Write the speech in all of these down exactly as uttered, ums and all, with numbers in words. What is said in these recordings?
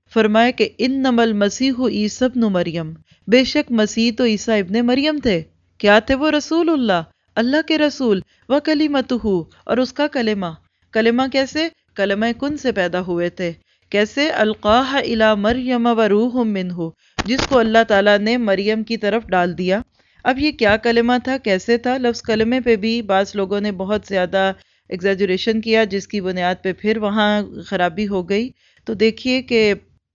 فرمایا کہ انما المسیح عیسی ابن مریم، بے شک مسیح تو عیسیٰ ابن مریم تھے۔ کیا تھے وہ؟ رسول اللہ، اللہ کے رسول، و کلمتہ، اور اس کا کلمہ۔ کلمہ کیسے؟ کلمہ کن سے پیدا ہوئے تھے۔ کیسے؟ القاہ الی مریم و روح منہ، جس کو اللہ تعالیٰ نے مریم کی طرف ڈال دیا۔ اب یہ کیا کلمہ تھا، کیسے تھا؟ لفظ کلمے پہ بھی بعض لوگوں نے بہت زیادہ ایگزیجریشن کیا، جس کی بنیاد پہ پھر وہاں خرابی ہو گئی۔ تو دیکھیے کہ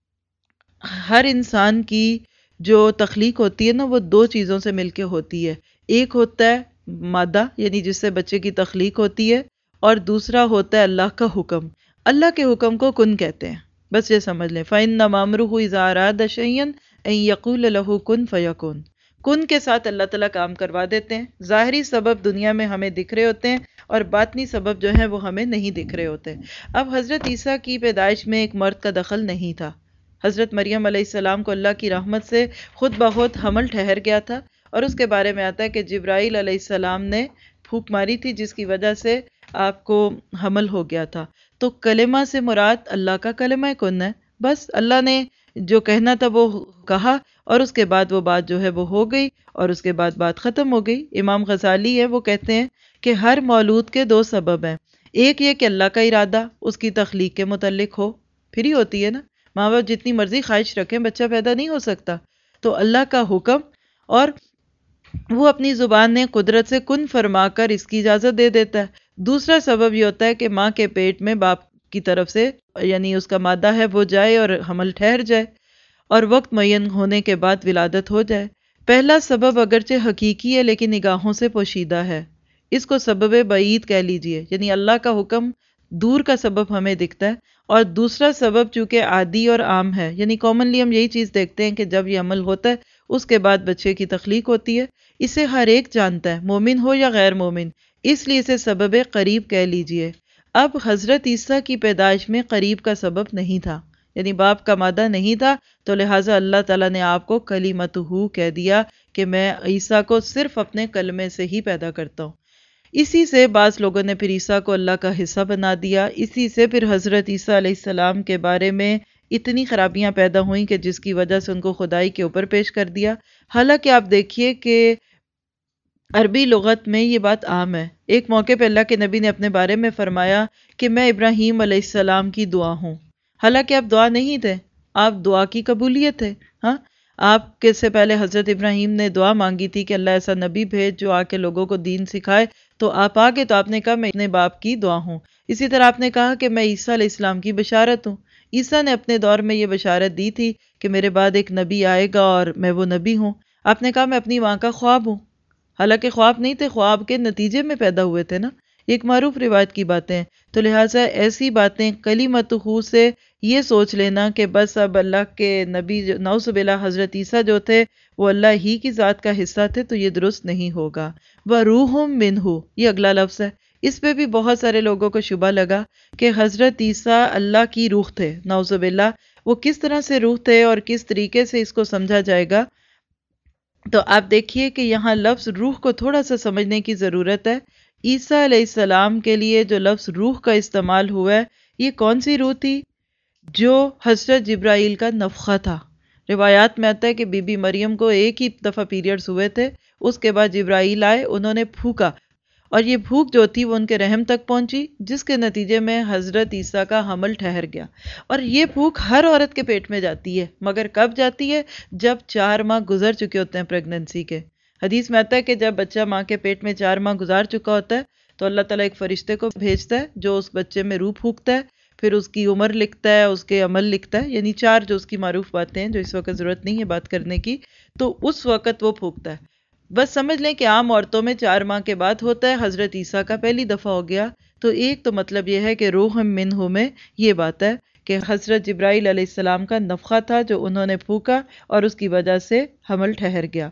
ہر انسان کی جو تخلیق ہوتی ہے نا، وہ دو چیزوں سے مل کے ہوتی ہے۔ ایک ہوتا ہے مادہ، یعنی جس سے بچے کی تخلیق ہوتی ہے، اور دوسرا ہوتا ہے اللہ کا حکم۔ اللہ کے حکم کو کن کہتے ہیں، بس یہ سمجھ لیں۔ فَإِنَّمَا أَمْرُهُ إِذَا أَرَادَ شَيْئًا أَن يَقُولَ لَهُ كُن فَيَكُونُ۔ کن کے ساتھ اللہ تعالیٰ کام کروا دیتے ہیں۔ ظاہری سبب دنیا میں ہمیں دکھ رہے ہوتے ہیں، اور باطنی سبب جو ہیں وہ ہمیں نہیں دکھ رہے ہوتے۔ اب حضرت عیسیٰ کی پیدائش میں ایک مرد کا دخل نہیں تھا۔ حضرت مریم علیہ السلام کو اللہ کی رحمت سے خود بخود حمل ٹھہر گیا تھا، اور اس کے بارے میں آتا ہے کہ جبرائیل علیہ السلام نے پھونک ماری تھی، جس کی وجہ سے آپ کو حمل ہو گیا تھا۔ تو کلمہ سے مراد اللہ کا کلمہ کن ہے۔ بس اللہ نے جو کہنا تھا وہ کہا، اور اس کے بعد وہ بات جو ہے وہ ہو گئی، اور اس کے بعد بات ختم ہو گئی۔ امام غزالی ہے، وہ کہتے ہیں کہ ہر مولود کے دو سبب ہیں۔ ایک یہ کہ اللہ کا ارادہ اس کی تخلیق کے متعلق ہو، پھر ہی ہوتی ہے نا۔ ماں باپ جتنی مرضی خواہش رکھیں، بچہ پیدا نہیں ہو سکتا۔ تو اللہ کا حکم، اور وہ اپنی زبان نے قدرت سے کن فرما کر اس کی اجازت دے دیتا ہے۔ دوسرا سبب یہ ہوتا ہے کہ ماں کے پیٹ میں باپ کی طرف سے، یعنی اس کا مادہ ہے، وہ جائے اور حمل ٹھہر جائے، اور وقت معین ہونے کے بعد ولادت ہو جائے۔ پہلا سبب اگرچہ حقیقی ہے لیکن نگاہوں سے پوشیدہ ہے، اس کو سبب بعید کہہ لیجئے، یعنی اللہ کا حکم دور کا سبب ہمیں دکھتا ہے۔ اور دوسرا سبب چونکہ عادی اور عام ہے، یعنی کامنلی ہم یہی چیز دیکھتے ہیں کہ جب یہ عمل ہوتا ہے اس کے بعد بچے کی تخلیق ہوتی ہے، اسے ہر ایک جانتا ہے، مومن ہو یا غیر مومن، اس لیے اسے سبب قریب کہہ لیجئے۔ اب حضرت عیسیٰ کی پیدائش میں قریب کا سبب نہیں تھا، یعنی باپ کا مادہ نہیں تھا، تو لہٰذا اللہ تعالیٰ نے آپ کو کلیمتہ کہہ دیا کہ میں عیسیٰ کو صرف اپنے کلمے سے ہی پیدا کرتا ہوں۔ اسی سے بعض لوگوں نے پھر عیسیٰ کو اللہ کا حصہ بنا دیا، اسی سے پھر حضرت عیسیٰ علیہ السلام کے بارے میں اتنی خرابیاں پیدا ہوئیں کہ جس کی وجہ سے ان کو خدائی کے اوپر پیش کر دیا۔ حالانکہ آپ دیکھیے کہ عربی لغت میں یہ بات عام ہے۔ ایک موقع پہ اللہ کے نبی نے اپنے بارے میں فرمایا کہ میں ابراہیم علیہ السلام کی دعا ہوں، حالانکہ آپ دعا نہیں تھے، آپ دعا کی قبولیت تھے۔ ہاں، آپ کے سے پہلے حضرت ابراہیم نے دعا مانگی تھی کہ اللہ ایسا نبی بھیج جو آ کے لوگوں کو دین سکھائے، تو آپ آگے تو آپ نے کہا میں اپنے باپ کی دعا ہوں۔ اسی طرح آپ نے کہا کہ میں عیسیٰ علیہ السلام کی بشارت ہوں۔ عیسیٰ نے اپنے دور میں یہ بشارت دی تھی کہ میرے بعد ایک نبی آئے گا اور میں وہ نبی ہوں۔ آپ نے کہا میں اپنی ماں کا خواب ہوں، حالانکہ خواب نہیں تھے، خواب کے نتیجے میں پیدا ہوئے تھے نا۔ یہ ایک معروف روایت کی باتیں ہیں۔ تو لہٰذا ایسی باتیں کلیمتہ سے یہ سوچ لینا کہ بس اب اللہ کے نبی نعوذ باللہ حضرت عیسیٰ جو تھے وہ اللہ ہی کی ذات کا حصہ تھے، تو یہ درست نہیں ہوگا۔ وَرُوحٌ مِّنْهُ، یہ اگلا لفظ ہے۔ اس پہ بھی بہت سارے لوگوں کو شبہ لگا کہ حضرت عیسیٰ اللہ کی روح تھے، نعوذ باللہ۔ وہ کس طرح سے روح تھے اور کس طریقے سے اس کو سمجھا جائے گا؟ تو آپ دیکھیے کہ یہاں لفظ روح کو تھوڑا سا سمجھنے کی ضرورت ہے۔ عیسیٰ علیہ السلام کے لیے جو لفظ روح کا استعمال ہوا ہے، یہ کون سی روح تھی؟ جو حضرت جبرائیل کا نفخہ تھا۔ روایات میں آتا ہے کہ بی بی مریم کو ایک ہی دفعہ پیریڈز ہوئے تھے، اس کے بعد جبرائیل آئے، انہوں نے پھونکا، اور یہ پھونک جو تھی وہ ان کے رحم تک پہنچی، جس کے نتیجے میں حضرت عیسیٰ کا حمل ٹھہر گیا۔ اور یہ پھونک ہر عورت کے پیٹ میں جاتی ہے، مگر کب جاتی ہے؟ جب چار ماہ گزر چکے ہوتے ہیں پریگننسی کے۔ حدیث میں آتا ہے کہ جب بچہ ماں کے پیٹ میں چار ماہ گزار چکا ہوتا ہے تو اللہ تعالیٰ ایک فرشتے کو بھیجتا ہے جو اس بچے میں روح پھونکتا ہے، پھر اس کی عمر لکھتا ہے، اس کے عمل لکھتا ہے، یعنی چار جو اس کی معروف باتیں ہیں جو اس وقت ضرورت نہیں ہے بات کرنے کی، تو اس وقت وہ پھونکتا ہے۔ بس سمجھ لیں کہ عام عورتوں میں چار ماہ کے بعد ہوتا ہے، حضرت عیسیٰ کا پہلی دفعہ ہو گیا۔ تو ایک تو مطلب یہ ہے کہ روح منہ میں یہ بات ہے کہ حضرت جبرائیل علیہ السلام کا نفخہ تھا جو انہوں نے پھونکا اور اس کی وجہ سے حمل ٹھہر گیا۔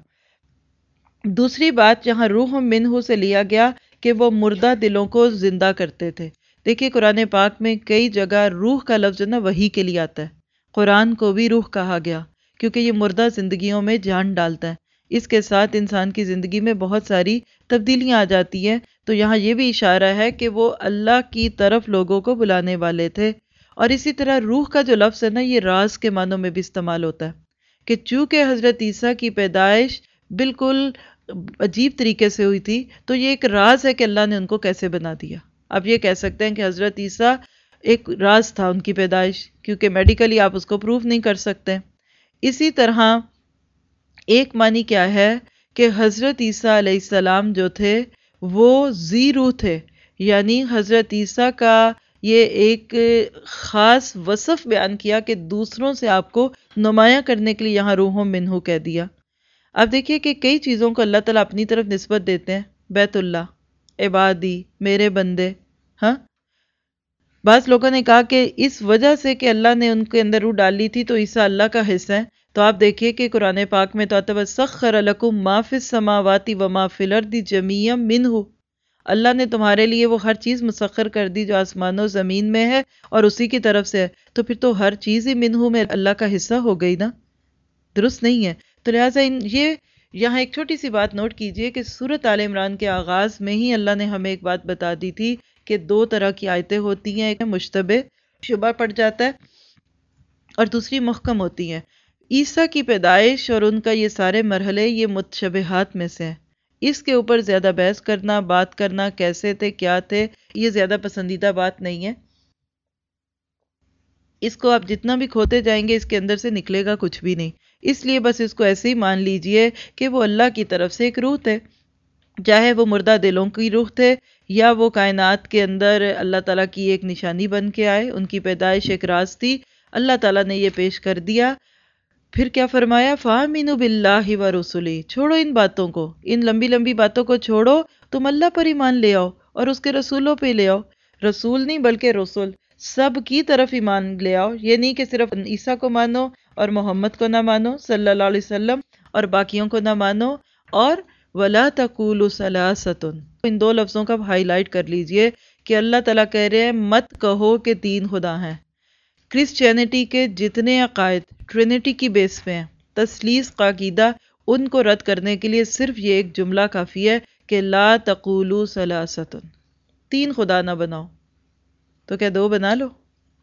دوسری بات جہاں روح منہ سے لیا گیا کہ وہ مردہ دلوں کو زندہ کرتے تھے۔ دیکھیے قرآن پاک میں کئی جگہ روح کا لفظ جو نا وحی کے لیے آتا ہے۔ قرآن کو بھی روح کہا گیا کیونکہ یہ مردہ زندگیوں میں جان ڈالتا ہے، اس کے ساتھ انسان کی زندگی میں بہت ساری تبدیلیاں آ جاتی ہیں۔ تو یہاں یہ بھی اشارہ ہے کہ وہ اللہ کی طرف لوگوں کو بلانے والے تھے، اور اسی طرح روح کا جو لفظ ہے نا، یہ راز کے معنوں میں بھی استعمال ہوتا ہے کہ چونکہ حضرت عیسیٰ کی پیدائش بالکل عجیب طریقے سے ہوئی تھی، تو یہ ایک راز ہے کہ اللہ نے ان کو کیسے بنا دیا۔ اب یہ کہہ سکتے ہیں کہ حضرت عیسیٰ ایک راز تھا ان کی پیدائش، کیونکہ میڈیکلی آپ اس کو پروف نہیں کر سکتے۔ اسی طرح ایک معنی کیا ہے کہ حضرت عیسیٰ علیہ السلام جو تھے وہ ذی روح تھے، یعنی حضرت عیسیٰ کا یہ ایک خاص وصف بیان کیا کہ دوسروں سے آپ کو نمایاں کرنے کے لیے یہاں روح منہ کہہ دیا۔ اب دیکھیے کہ کئی چیزوں کو اللہ تعالیٰ اپنی طرف نسبت دیتے ہیں، بیت اللہ، عبادی، میرے بندے۔ ہاں، بعض لوگوں نے کہا کہ اس وجہ سے کہ اللہ نے ان کے اندر روح ڈالی تھی تو عیسیٰ اللہ کا حصہ ہے، تو آپ دیکھیے کہ قرآن پاک میں تو آتا ہے سخر لکم ما فی السماوات و ما فی الارض جمیعا منہ، اللہ نے تمہارے لیے وہ ہر چیز مسخر کر دی جو آسمان و زمین میں ہے اور اسی کی طرف سے ہے، تو پھر تو ہر چیز ہی منہ میں اللہ کا حصہ ہو گئی نا، درست نہیں ہے۔ تو لہٰذا یہ یہاں ایک چھوٹی سی بات نوٹ کیجئے کہ سورۃ آل عمران کے آغاز میں ہی اللہ نے ہمیں ایک بات بتا دی تھی کہ دو طرح کی آیتیں ہوتی ہیں، ایک مشتبہ شبہ پڑ جاتا ہے اور دوسری محکم ہوتی ہیں۔ عیسیٰ کی پیدائش اور ان کا یہ سارے مرحلے یہ متشبہات میں سے ہیں، اس کے اوپر زیادہ بحث کرنا، بات کرنا، کیسے تھے، کیا تھے، یہ زیادہ پسندیدہ بات نہیں ہے۔ اس کو آپ جتنا بھی کھوتے جائیں گے اس کے اندر سے نکلے گا کچھ بھی نہیں، اس لیے بس اس کو ایسے ہی مان لیجئے کہ وہ اللہ کی طرف سے ایک روح تھے، چاہے وہ مردہ دلوں کی روح تھے یا وہ کائنات کے اندر اللہ تعالیٰ کی ایک نشانی بن کے آئے، ان کی پیدائش ایک راز تھی، اللہ تعالیٰ نے یہ پیش کر دیا۔ پھر کیا فرمایا؟ فَآمِنُوا بِاللَّهِ وَرُسُلِهِ، چھوڑو ان باتوں کو، ان لمبی لمبی باتوں کو چھوڑو، تم اللہ پر ایمان لے آؤ اور اس کے رسولوں پہ لے آؤ، رسول نہیں بلکہ رسول، سب کی طرف ایمان لے آؤ، یہ نہیں کہ صرف عیسیٰ کو مانو اور محمد کو نہ مانو صلی اللہ علیہ وسلم اور باقیوں کو نہ مانو، اور وَلَا تَقُولُوا ثَلَاثَةٌ، ان دو لفظوں کا ہائی لائٹ کر لیجئے کہ اللہ تعالیٰ کہہ رہے ہیں مت کہو کہ تین خدا ہیں۔ کرسچینٹی کے جتنے عقائد ٹرینٹی کی بیس پہ ہیں، تثلیث کا عقیدہ، ان کو رد کرنے کے لیے صرف یہ ایک جملہ کافی ہے کہ لا تقولوا ثلاثۃ، تین خدا نہ بناؤ۔ تو کیا دو بنا لو،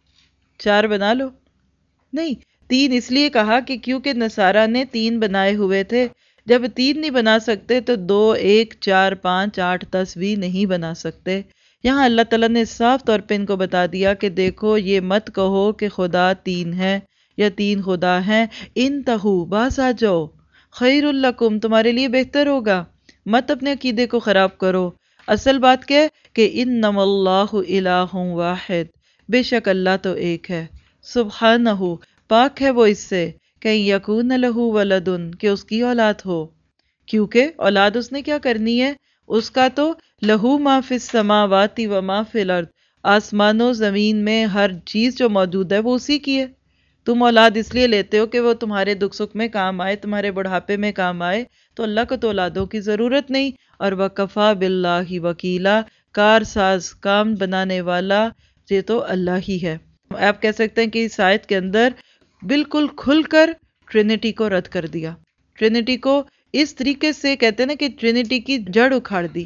چار بنا لو؟ نہیں، تین اس لیے کہا کہ کیونکہ نصارہ نے تین بنائے ہوئے تھے، جب تین نہیں بنا سکتے تو دو، ایک، چار، پانچ، آٹھ، دس بھی نہیں بنا سکتے۔ یہاں اللہ تعالیٰ نے صاف طور پہ ان کو بتا دیا کہ دیکھو یہ مت کہو کہ خدا تین ہے یا تین خدا ہیں، انتہو، باز آ جاؤ، خیر لکم، تمہارے لیے بہتر ہوگا، مت اپنے عقیدے کو خراب کرو۔ اصل بات کیا ہے کہ انما اللہ الہ واحد، بے شک اللہ تو ایک ہے، سبحانہ، پاک ہے وہ اس سے، کہ یکون لہ ولد، کہ اس کی اولاد ہو، کیونکہ اولاد اس نے کیا کرنی ہے، اس کا تو لہو ما فی السماوات و ما فی الارض، آسمان و زمین میں ہر چیز جو موجود ہے وہ اسی کی ہے۔ تم اولاد اس لیے لیتے ہو کہ وہ تمہارے دکھ سکھ میں کام آئے، تمہارے بڑھاپے میں کام آئے، تو اللہ کو تو اولادوں کی ضرورت نہیں، اور وَكَفَى بِاللَّهِ وَكِيلًا، کار ساز، کام بنانے والا یہ تو اللہ ہی ہے۔ آپ کہہ سکتے ہیں کہ اس آیت کے اندر بالکل کھل کر ٹرینٹی کو رد کر دیا، ٹرینٹی کو اس طریقے سے کہتے ہیں نا کہ ٹرینٹی کی جڑ اکھاڑ دی۔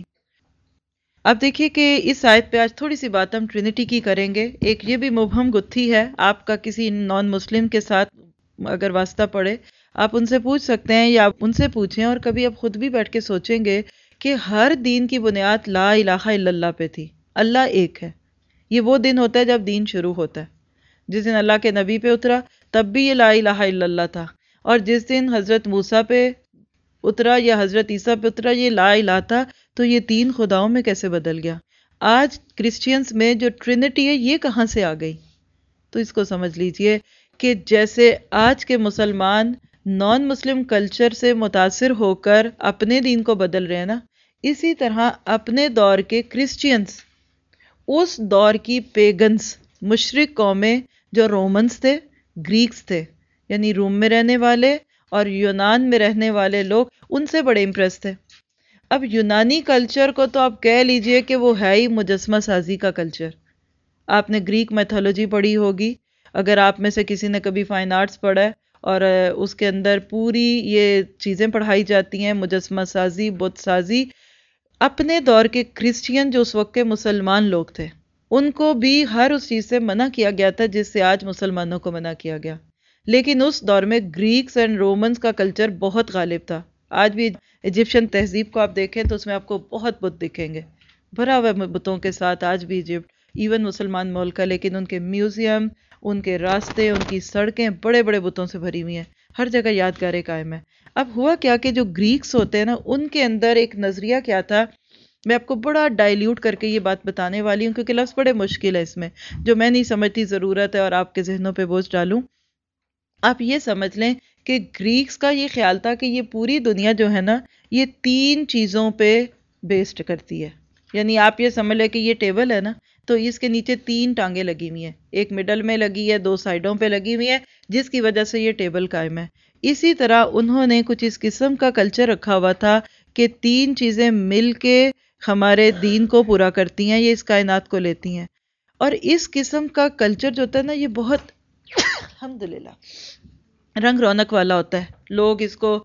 اب دیکھیے کہ اس آیت پہ آج تھوڑی سی بات ہم ٹرینٹی کی کریں گے۔ ایک یہ بھی مبہم گتھی ہے، آپ کا کسی نان مسلم کے ساتھ اگر واسطہ پڑے آپ ان سے پوچھ سکتے ہیں یا آپ ان سے پوچھیں، اور کبھی آپ خود بھی بیٹھ کے سوچیں گے کہ ہر دین کی بنیاد لا الہ الا اللہ پہ تھی، اللہ ایک ہے۔ یہ وہ دن ہوتا ہے جب دین شروع ہوتا ہے، جس دن اللہ کے نبی پہ اترا تب بھی یہ لا الہ الا اللہ تھا، اور جس دن حضرت موسیٰ پہ اترا یا حضرت عیسیٰ پہ اترا یہ لا الہ تھا، تو یہ تین خداؤں میں کیسے بدل گیا؟ آج کرسچینز میں جو ٹرینٹی ہے یہ کہاں سے آ گئی؟ تو اس کو سمجھ لیجئے کہ جیسے آج کے مسلمان نان مسلم کلچر سے متاثر ہو کر اپنے دین کو بدل رہے ہیں نا، اسی طرح اپنے دور کے کرسچینز اس دور کی پیگنز، مشرک قومیں جو رومنز تھے، گریکس تھے، یعنی روم میں رہنے والے اور یونان میں رہنے والے لوگ، ان سے بڑے امپریس تھے۔ اب یونانی کلچر کو تو آپ کہہ لیجئے کہ وہ ہے ہی مجسمہ سازی کا کلچر۔ آپ نے گریک میتھولوجی پڑھی ہوگی، اگر آپ میں سے کسی نے کبھی فائن آرٹس پڑھا ہے، اور اس کے اندر پوری یہ چیزیں پڑھائی جاتی ہیں، مجسمہ سازی، بت سازی۔ اپنے دور کے کرسچین جو اس وقت کے مسلمان لوگ تھے ان کو بھی ہر اس چیز سے منع کیا گیا تھا جس سے آج مسلمانوں کو منع کیا گیا. لیکن اس دور میں گریکس اینڈ رومنز کا کلچر بہت غالب تھا. آج بھی ایجپشن تہذیب کو آپ دیکھیں تو اس میں آپ کو بہت بت دکھیں گے، بھرا ہوا بتوں کے ساتھ. آج بھی ایجپٹ ایون مسلمان ملک ہے، لیکن ان کے میوزیم، ان کے راستے، ان کی سڑکیں بڑے بڑے بتوں سے بھری ہوئی ہیں. ہر جگہ یادگاریں قائم ہیں. اب ہوا کیا کہ جو گریکس ہوتے ہیں نا، ان کے اندر ایک نظریہ کیا تھا. میں آپ کو بڑا ڈائلیوٹ کر کے یہ بات بتانے والی ہوں کیونکہ لفظ بڑے مشکل ہے اس میں، جو میں نہیں سمجھتی ضرورت ہے اور آپ کے ذہنوں پہ بوجھ ڈالوں. آپ یہ سمجھ لیں کہ گریکس کا یہ خیال تھا کہ یہ پوری دنیا جو ہے نا، یہ تین چیزوں پہ بیسڈ کرتی ہے. یعنی آپ یہ سمجھ لیں کہ یہ ٹیبل ہے نا، تو اس کے نیچے تین ٹانگیں لگی ہوئی ہیں، ایک مڈل میں لگی ہے، دو سائیڈوں پہ لگی ہوئی ہے، جس کی وجہ سے یہ ٹیبل قائم ہے. اسی طرح انہوں نے کچھ اس قسم کا کلچر رکھا ہوا تھا کہ تین چیزیں مل کے ہمارے دین کو پورا کرتی ہیں، یہ اس کائنات کو لیتی ہیں. اور اس قسم کا کلچر جو ہوتا ہے نا، یہ بہت الحمدللہ رنگ رونق والا ہوتا ہے. لوگ اس کو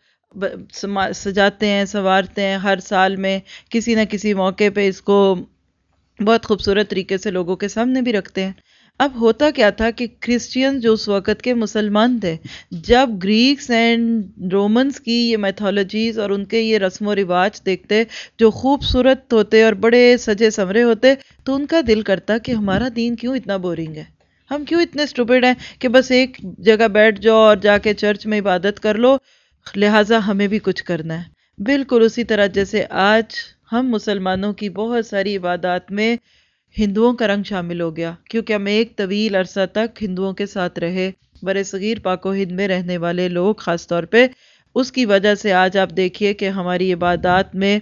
سجاتے ہیں، سنوارتے ہیں، ہر سال میں کسی نہ کسی موقع پہ اس کو بہت خوبصورت طریقے سے لوگوں کے سامنے بھی رکھتے ہیں. اب ہوتا کیا تھا کہ کرسچین جو اس وقت کے مسلمان تھے، جب گریکس اینڈ رومنز کی یہ میتھولوجیز اور ان کے یہ رسم و رواج دیکھتے جو خوبصورت ہوتے اور بڑے سجے سنورے ہوتے، تو ان کا دل کرتا کہ ہمارا دین کیوں اتنا بورنگ ہے، ہم کیوں اتنے اسٹوپڈ ہیں کہ بس ایک جگہ بیٹھ جاؤ اور جا کے چرچ میں عبادت کر لو، لہٰذا ہمیں بھی کچھ کرنا ہے. بالکل اسی طرح جیسے آج ہم مسلمانوں کی بہت ساری عبادات میں ہندوؤں کا رنگ شامل ہو گیا، کیونکہ ہم ایک طویل عرصہ تک ہندوؤں کے ساتھ رہے، برِ صغیر پاک و ہند میں رہنے والے لوگ خاص طور پہ. اس کی وجہ سے آج آپ دیکھیے کہ ہماری عبادات میں،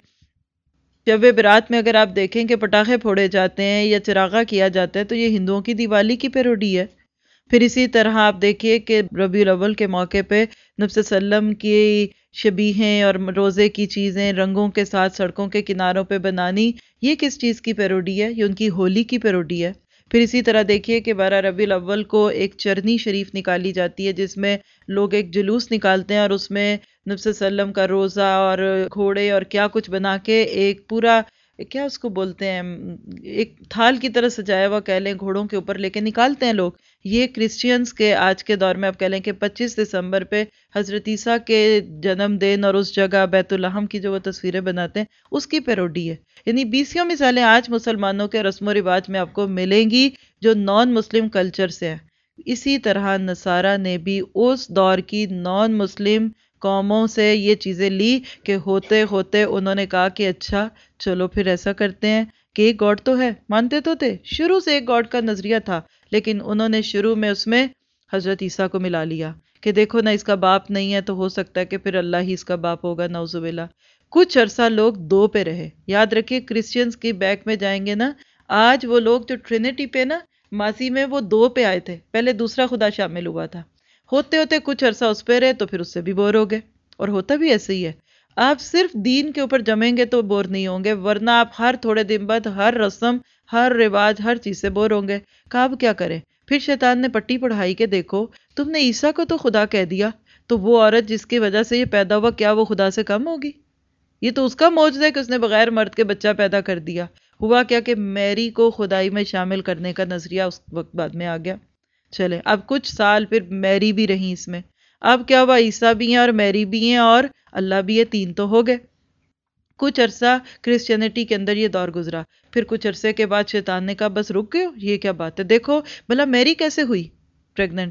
شب برات میں اگر آپ دیکھیں کہ پٹاخے پھوڑے جاتے ہیں یا چراغاں کیا جاتا ہے، تو یہ ہندوؤں کی دیوالی کی پیروڈی ہے. پھر اسی طرح آپ دیکھیے کہ ربیع الاول کے موقع پہ نبی صلی اللہ علیہ وسلم کی شبیہیں اور روزے کی چیزیں رنگوں کے ساتھ سڑکوں کے کناروں پہ بنانی، یہ کس چیز کی پیروڈی ہے؟ یہ ان کی ہولی کی پیروڈی ہے. پھر اسی طرح دیکھیے کہ بارہ ربیع الاول کو ایک چرنی شریف نکالی جاتی ہے، جس میں لوگ ایک جلوس نکالتے ہیں اور اس میں نبی صلی اللہ علیہ وسلم کا روزہ اور گھوڑے اور کیا کچھ بنا کے ایک پورا، کیا اس کو بولتے ہیں، ایک تھال کی طرح سجایا ہوا کہہ لیں، گھوڑوں کے اوپر لے کے نکالتے ہیں لوگ. یہ کرسچینز کے آج کے دور میں آپ کہہ لیں کہ پچیس دسمبر پہ حضرت عیسیٰ کے جنم دن اور اس جگہ بیت الحم کی جو وہ تصویریں بناتے ہیں، اس کی پیروڈی ہے. یعنی بیسیوں مثالیں آج مسلمانوں کے رسم و رواج میں آپ کو ملیں گی جو نان مسلم کلچر سے ہیں. اسی طرح نصارہ نے بھی اس دور کی نان مسلم قوموں سے یہ چیزیں لی کہ ہوتے ہوتے انہوں نے کہا کہ اچھا چلو پھر ایسا کرتے ہیں کہ ایک گاڈ تو ہے، مانتے تو تھے، شروع سے ایک گاڈ کا نظریہ تھا، لیکن انہوں نے شروع میں اس میں حضرت عیسیٰ کو ملا لیا کہ دیکھو نا، اس کا باپ نہیں ہے تو ہو سکتا ہے کہ پھر اللہ ہی اس کا باپ ہوگا، نعوذ باللہ. کچھ عرصہ لوگ دو پہ رہے. یاد رکھیے کرسچینز کی بیک میں جائیں گے نا، آج وہ لوگ جو ٹرینٹی پہ نا، ماضی میں وہ دو پہ آئے تھے، پہلے دوسرا خدا شامل ہوا تھا. ہوتے ہوتے کچھ عرصہ اس پہ رہے تو پھر اس سے بھی بور ہو گئے. اور ہوتا بھی ایسے ہی ہے، آپ صرف دین کے اوپر جمیں گے تو بور نہیں ہوں گے، ورنہ آپ ہر تھوڑے دن بعد ہر رسم، ہر رواج، ہر چیز سے بور ہوں گے. کہ اب کیا کریں؟ پھر شیطان نے پٹی پڑھائی کہ دیکھو تم نے عیسیٰ کو تو خدا کہہ دیا، تو وہ عورت جس کی وجہ سے یہ پیدا ہوا، کیا وہ خدا سے کم ہوگی؟ یہ تو اس کا معجزہ ہے کہ اس نے بغیر مرد کے بچہ پیدا کر دیا. ہوا کیا کہ میری کو خدائی میں شامل کرنے کا نظریہ اس وقت بعد میں آ گیا. چلے اب کچھ سال پھر میری بھی رہی اس میں. اب کیا ہوا؟ عیسیٰ بھی ہیں اور میری بھی ہیں اور اللہ بھی ہے، تین تو ہو گئے. کچھ عرصہ کرسچینٹی کے اندر یہ دور گزرا. پھر کچھ عرصے کے بعد شیطان نے کہا بس رک گئے ہو، یہ کیا بات ہے؟ دیکھو بھلا میری کیسے ہوئی پریگننٹ؟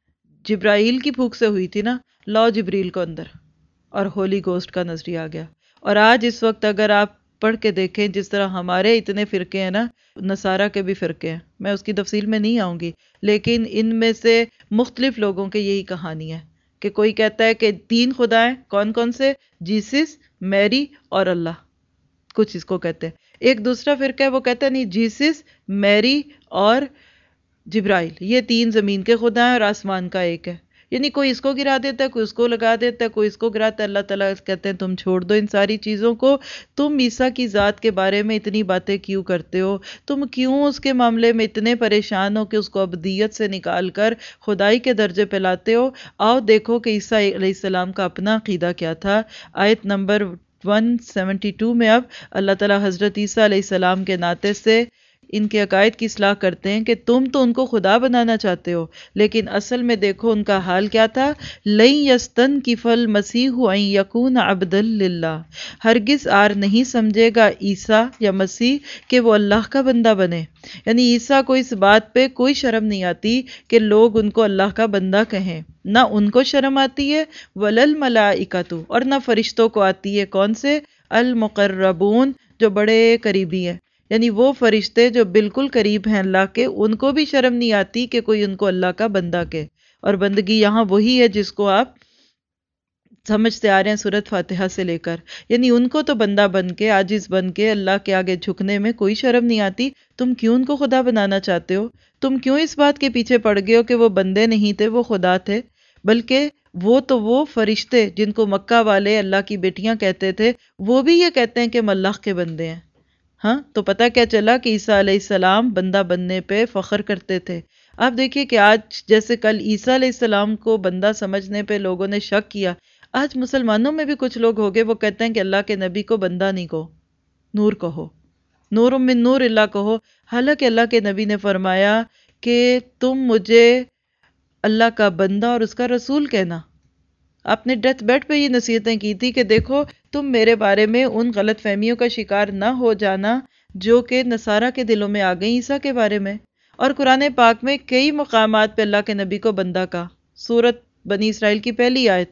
جبرائیل کی پھوک سے ہوئی تھی نا، لاؤ جبریل کو اندر، اور ہولی گوسٹ کا نظریہ آ گیا. اور آج اس وقت اگر آپ پڑھ کے دیکھیں، جس طرح ہمارے اتنے فرقے ہیں نا، نصارہ کے بھی فرقے ہیں، میں اس کی تفصیل میں نہیں آؤں گی، لیکن ان میں سے مختلف لوگوں کے یہی کہانی ہے کہ کوئی کہتا ہے کہ تین خدا ہیں. کون کون سے؟ جیسس، میری اور اللہ، کچھ اس کو کہتے ہیں. ایک دوسرا فرقہ ہے وہ کہتا ہے نہیں، جیسس، میری اور جبرائیل یہ تین زمین کے خدا ہیں اور آسمان کا ایک ہے. یعنی کوئی اس کو گرا دیتا ہے، کوئی اس کو لگا دیتا ہے، کوئی اس کو گراتا ہے. اللہ تعالیٰ کہتے ہیں تم چھوڑ دو ان ساری چیزوں کو، تم عیسیٰ کی ذات کے بارے میں اتنی باتیں کیوں کرتے ہو؟ تم کیوں اس کے معاملے میں اتنے پریشان ہو کہ اس کو ابدیت سے نکال کر خدائی کے درجے پہ لاتے ہو؟ آؤ دیکھو کہ عیسیٰ علیہ السلام کا اپنا عقیدہ کیا تھا. آیت نمبر ایک سو بہتر میں اب اللہ تعالیٰ حضرت عیسیٰ علیہ السلام کے ناطے سے ان کے عقائد کی اصلاح کرتے ہیں کہ تم تو ان کو خدا بنانا چاہتے ہو، لیکن اصل میں دیکھو ان کا حال کیا تھا، لَن يَسْتَنْكِفَ الْمَسِيحُ أَن يَكُونَ عَبْدًا لِلَّهِ، ہرگز آر نہیں سمجھے گا عیسیٰ یا مسیح کہ وہ اللہ کا بندہ بنے۔ یعنی عیسیٰ کو اس بات پہ کوئی شرم نہیں آتی کہ لوگ ان کو اللہ کا بندہ کہیں، نہ ان کو شرم آتی ہے، وَلَا الْمَلَائِكَةُ، اور نہ فرشتوں کو آتی ہے۔ کون سے؟ المقربون، جو بڑے قریبی ہیں، یعنی وہ فرشتے جو بالکل قریب ہیں اللہ کے، ان کو بھی شرم نہیں آتی کہ کوئی ان کو اللہ کا بندہ کہے۔ اور بندگی یہاں وہی ہے جس کو آپ سمجھتے آ رہے ہیں سورۃ فاتحہ سے لے کر، یعنی ان کو تو بندہ بن کے، عاجز بن کے اللہ کے آگے جھکنے میں کوئی شرم نہیں آتی۔ تم کیوں ان کو خدا بنانا چاہتے ہو؟ تم کیوں اس بات کے پیچھے پڑ گئے ہو کہ وہ بندے نہیں تھے، وہ خدا تھے؟ بلکہ وہ تو وہ فرشتے جن کو مکہ والے اللہ کی بیٹیاں کہتے تھے، وہ بھی یہ کہتے ہیں کہ ہم اللہ کے بندے ہیں۔ ہاں، تو پتہ کیا چلا کہ عیسیٰ علیہ السلام بندہ بننے پہ فخر کرتے تھے۔ آپ دیکھیے کہ آج جیسے کل عیسیٰ علیہ السلام کو بندہ سمجھنے پہ لوگوں نے شک کیا، آج مسلمانوں میں بھی کچھ لوگ ہوگے وہ کہتے ہیں کہ اللہ کے نبی کو بندہ نہیں کہو، نور کہو، نور من نور اللہ کہو، حالانکہ اللہ کے نبی نے فرمایا کہ تم مجھے اللہ کا بندہ اور اس کا رسول کہنا۔ آپ نے ڈیتھ بیڈ پہ یہ نصیحتیں کی تھی کہ دیکھو تم میرے بارے میں ان غلط فہمیوں کا شکار نہ ہو جانا جو کہ نصارہ کے دلوں میں آ گئی عیسیٰ کے بارے میں۔ اور قرآن پاک میں کئی مقامات پہ اللہ کے نبی کو بندہ کہا۔ سورۃ بنی اسرائیل کی پہلی آیت،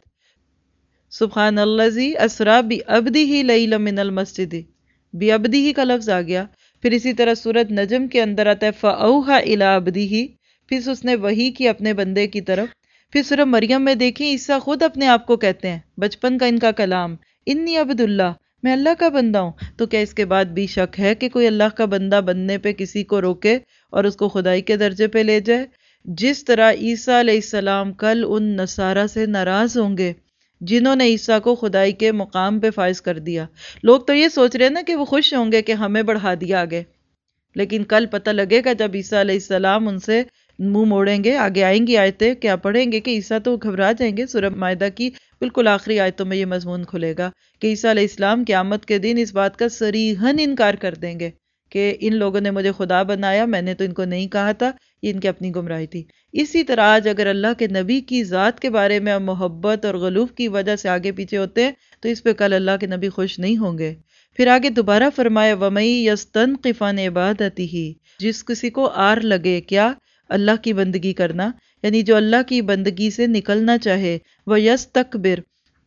سبحان الذی اسریٰ بعبدہ لیلا من المسجد، بعبدہ کا لفظ آ گیا۔ پھر اسی طرح سورۃ نجم کے اندر آتا ہے فَأَوْحَىٰ إِلَىٰ عَبْدِهِ، پھر اس نے وحی کی اپنے بندے کی طرف۔ پھر سورہ مریم میں دیکھیں عیسیٰ خود اپنے آپ کو کہتے ہیں، بچپن کا ان کا کلام، انی عبد اللہ، میں اللہ کا بندہ ہوں۔ تو کیا اس کے بعد بھی شک ہے کہ کوئی اللہ کا بندہ بننے پہ کسی کو روکے اور اس کو خدائی کے درجے پہ لے جائے؟ جس طرح عیسیٰ علیہ السلام کل ان نصارہ سے ناراض ہوں گے جنہوں نے عیسیٰ کو خدائی کے مقام پہ فائز کر دیا۔ لوگ تو یہ سوچ رہے ہیں نا کہ وہ خوش ہوں گے کہ ہمیں بڑھا دیا آگے، لیکن کل پتہ لگے گا جب عیسیٰ علیہ السلام ان سے منہ موڑیں گے، آگے آئیں گی آیتیں، کیا پڑھیں گے کہ عیسیٰ تو گھبرا جائیں گے۔ سورہ مائدہ کی بالکل آخری آیتوں میں یہ مضمون کھلے گا کہ عیسیٰ علیہ السلام قیامت کے دن اس بات کا صریحاً انکار کر دیں گے کہ ان لوگوں نے مجھے خدا بنایا، میں نے تو ان کو نہیں کہا تھا، یہ ان کی اپنی گمراہی تھی۔ اسی طرح آج اگر اللہ کے نبی کی ذات کے بارے میں محبت اور غلوف کی وجہ سے آگے پیچھے ہوتے ہیں تو اس پہ کل اللہ کے نبی خوش نہیں ہوں گے۔ پھر آگے دوبارہ فرمایا وَمَن يَسْتَنْقِفْ عَنْ عِبَادَتِهِ، جس کسی کو آر لگے کیا؟ اللہ کی بندگی کرنا، یعنی جو اللہ کی بندگی سے نکلنا چاہے، وَيَسْتَكْبِرْ،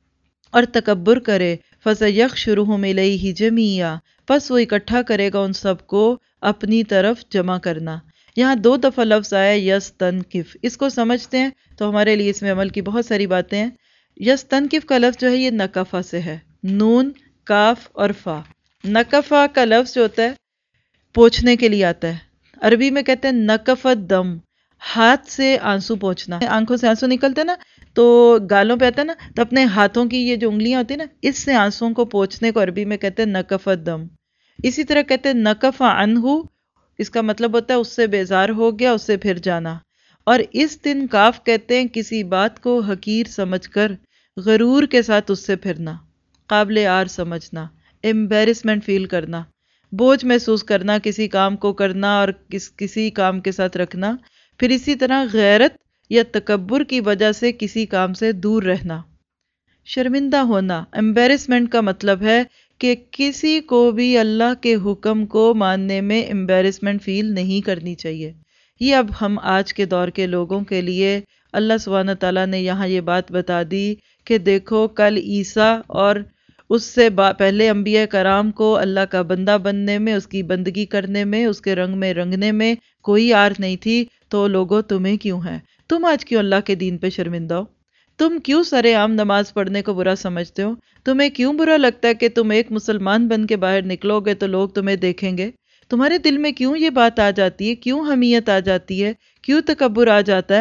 اور تکبر کرے، فَسَيَحْشُرُهُمْ إِلَيْهِ جَمِيعًا، پس وہ اکٹھا کرے گا ان سب کو اپنی طرف جمع کرنا۔ یہاں دو دفعہ لفظ آیا یستنکف، اس کو سمجھتے ہیں تو ہمارے لیے اس میں عمل کی بہت ساری باتیں ہیں۔ یستنکف کا لفظ جو ہے یہ نکفہ سے ہے، نون، کاف اور فا۔ نکفہ کا لفظ جو ہوتا ہے پوچھنے کے لیے آتا ہے، عربی میں کہتے ہیں نکفت دم، ہاتھ سے آنسو پوچھنا، آنکھوں سے آنسو نکلتے نا تو گالوں پہ آتا ہے نا، تو اپنے ہاتھوں کی یہ جو انگلیاں ہوتی ہیں نا اس سے آنسوؤں کو پوچھنے کو عربی میں کہتے ہیں نکفت دم۔ اسی طرح کہتے ہیں نکف عنہ، اس کا مطلب ہوتا ہے اس سے بیزار ہو گیا، اس سے پھر جانا۔ اور اس دن کاف کہتے ہیں کسی بات کو حقیر سمجھ کر غرور کے ساتھ اس سے پھرنا، قابل عار سمجھنا، امبیرسمنٹ فیل کرنا، بوجھ محسوس کرنا، کسی کام کو کرنا اور کس کسی کام کے ساتھ رکھنا۔ پھر اسی طرح غیرت یا تکبر کی وجہ سے کسی کام سے دور رہنا، شرمندہ ہونا۔ امبیرسمنٹ کا مطلب ہے کہ کسی کو بھی اللہ کے حکم کو ماننے میں امبیرسمنٹ فیل نہیں کرنی چاہیے۔ یہ اب ہم آج کے دور کے لوگوں کے لیے اللہ سبحانہ تعالیٰ نے یہاں یہ بات بتا دی کہ دیکھو کل عیسیٰ اور اس سے پہلے انبیاء کرام کو اللہ کا بندہ بننے میں، اس کی بندگی کرنے میں، اس کے رنگ میں رنگنے میں کوئی آر نہیں تھی، تو لوگوں تمہیں کیوں ہے؟ تم آج کیوں اللہ کے دین پہ شرمندہ ہو؟ تم کیوں سر عام نماز پڑھنے کو برا سمجھتے ہو؟ تمہیں کیوں برا لگتا ہے کہ تم ایک مسلمان بن کے باہر نکلو گے تو لوگ تمہیں دیکھیں گے؟ تمہارے دل میں کیوں یہ بات آ جاتی ہے؟ کیوں حمیت آ جاتی ہے؟ کیوں تکبر آ جاتا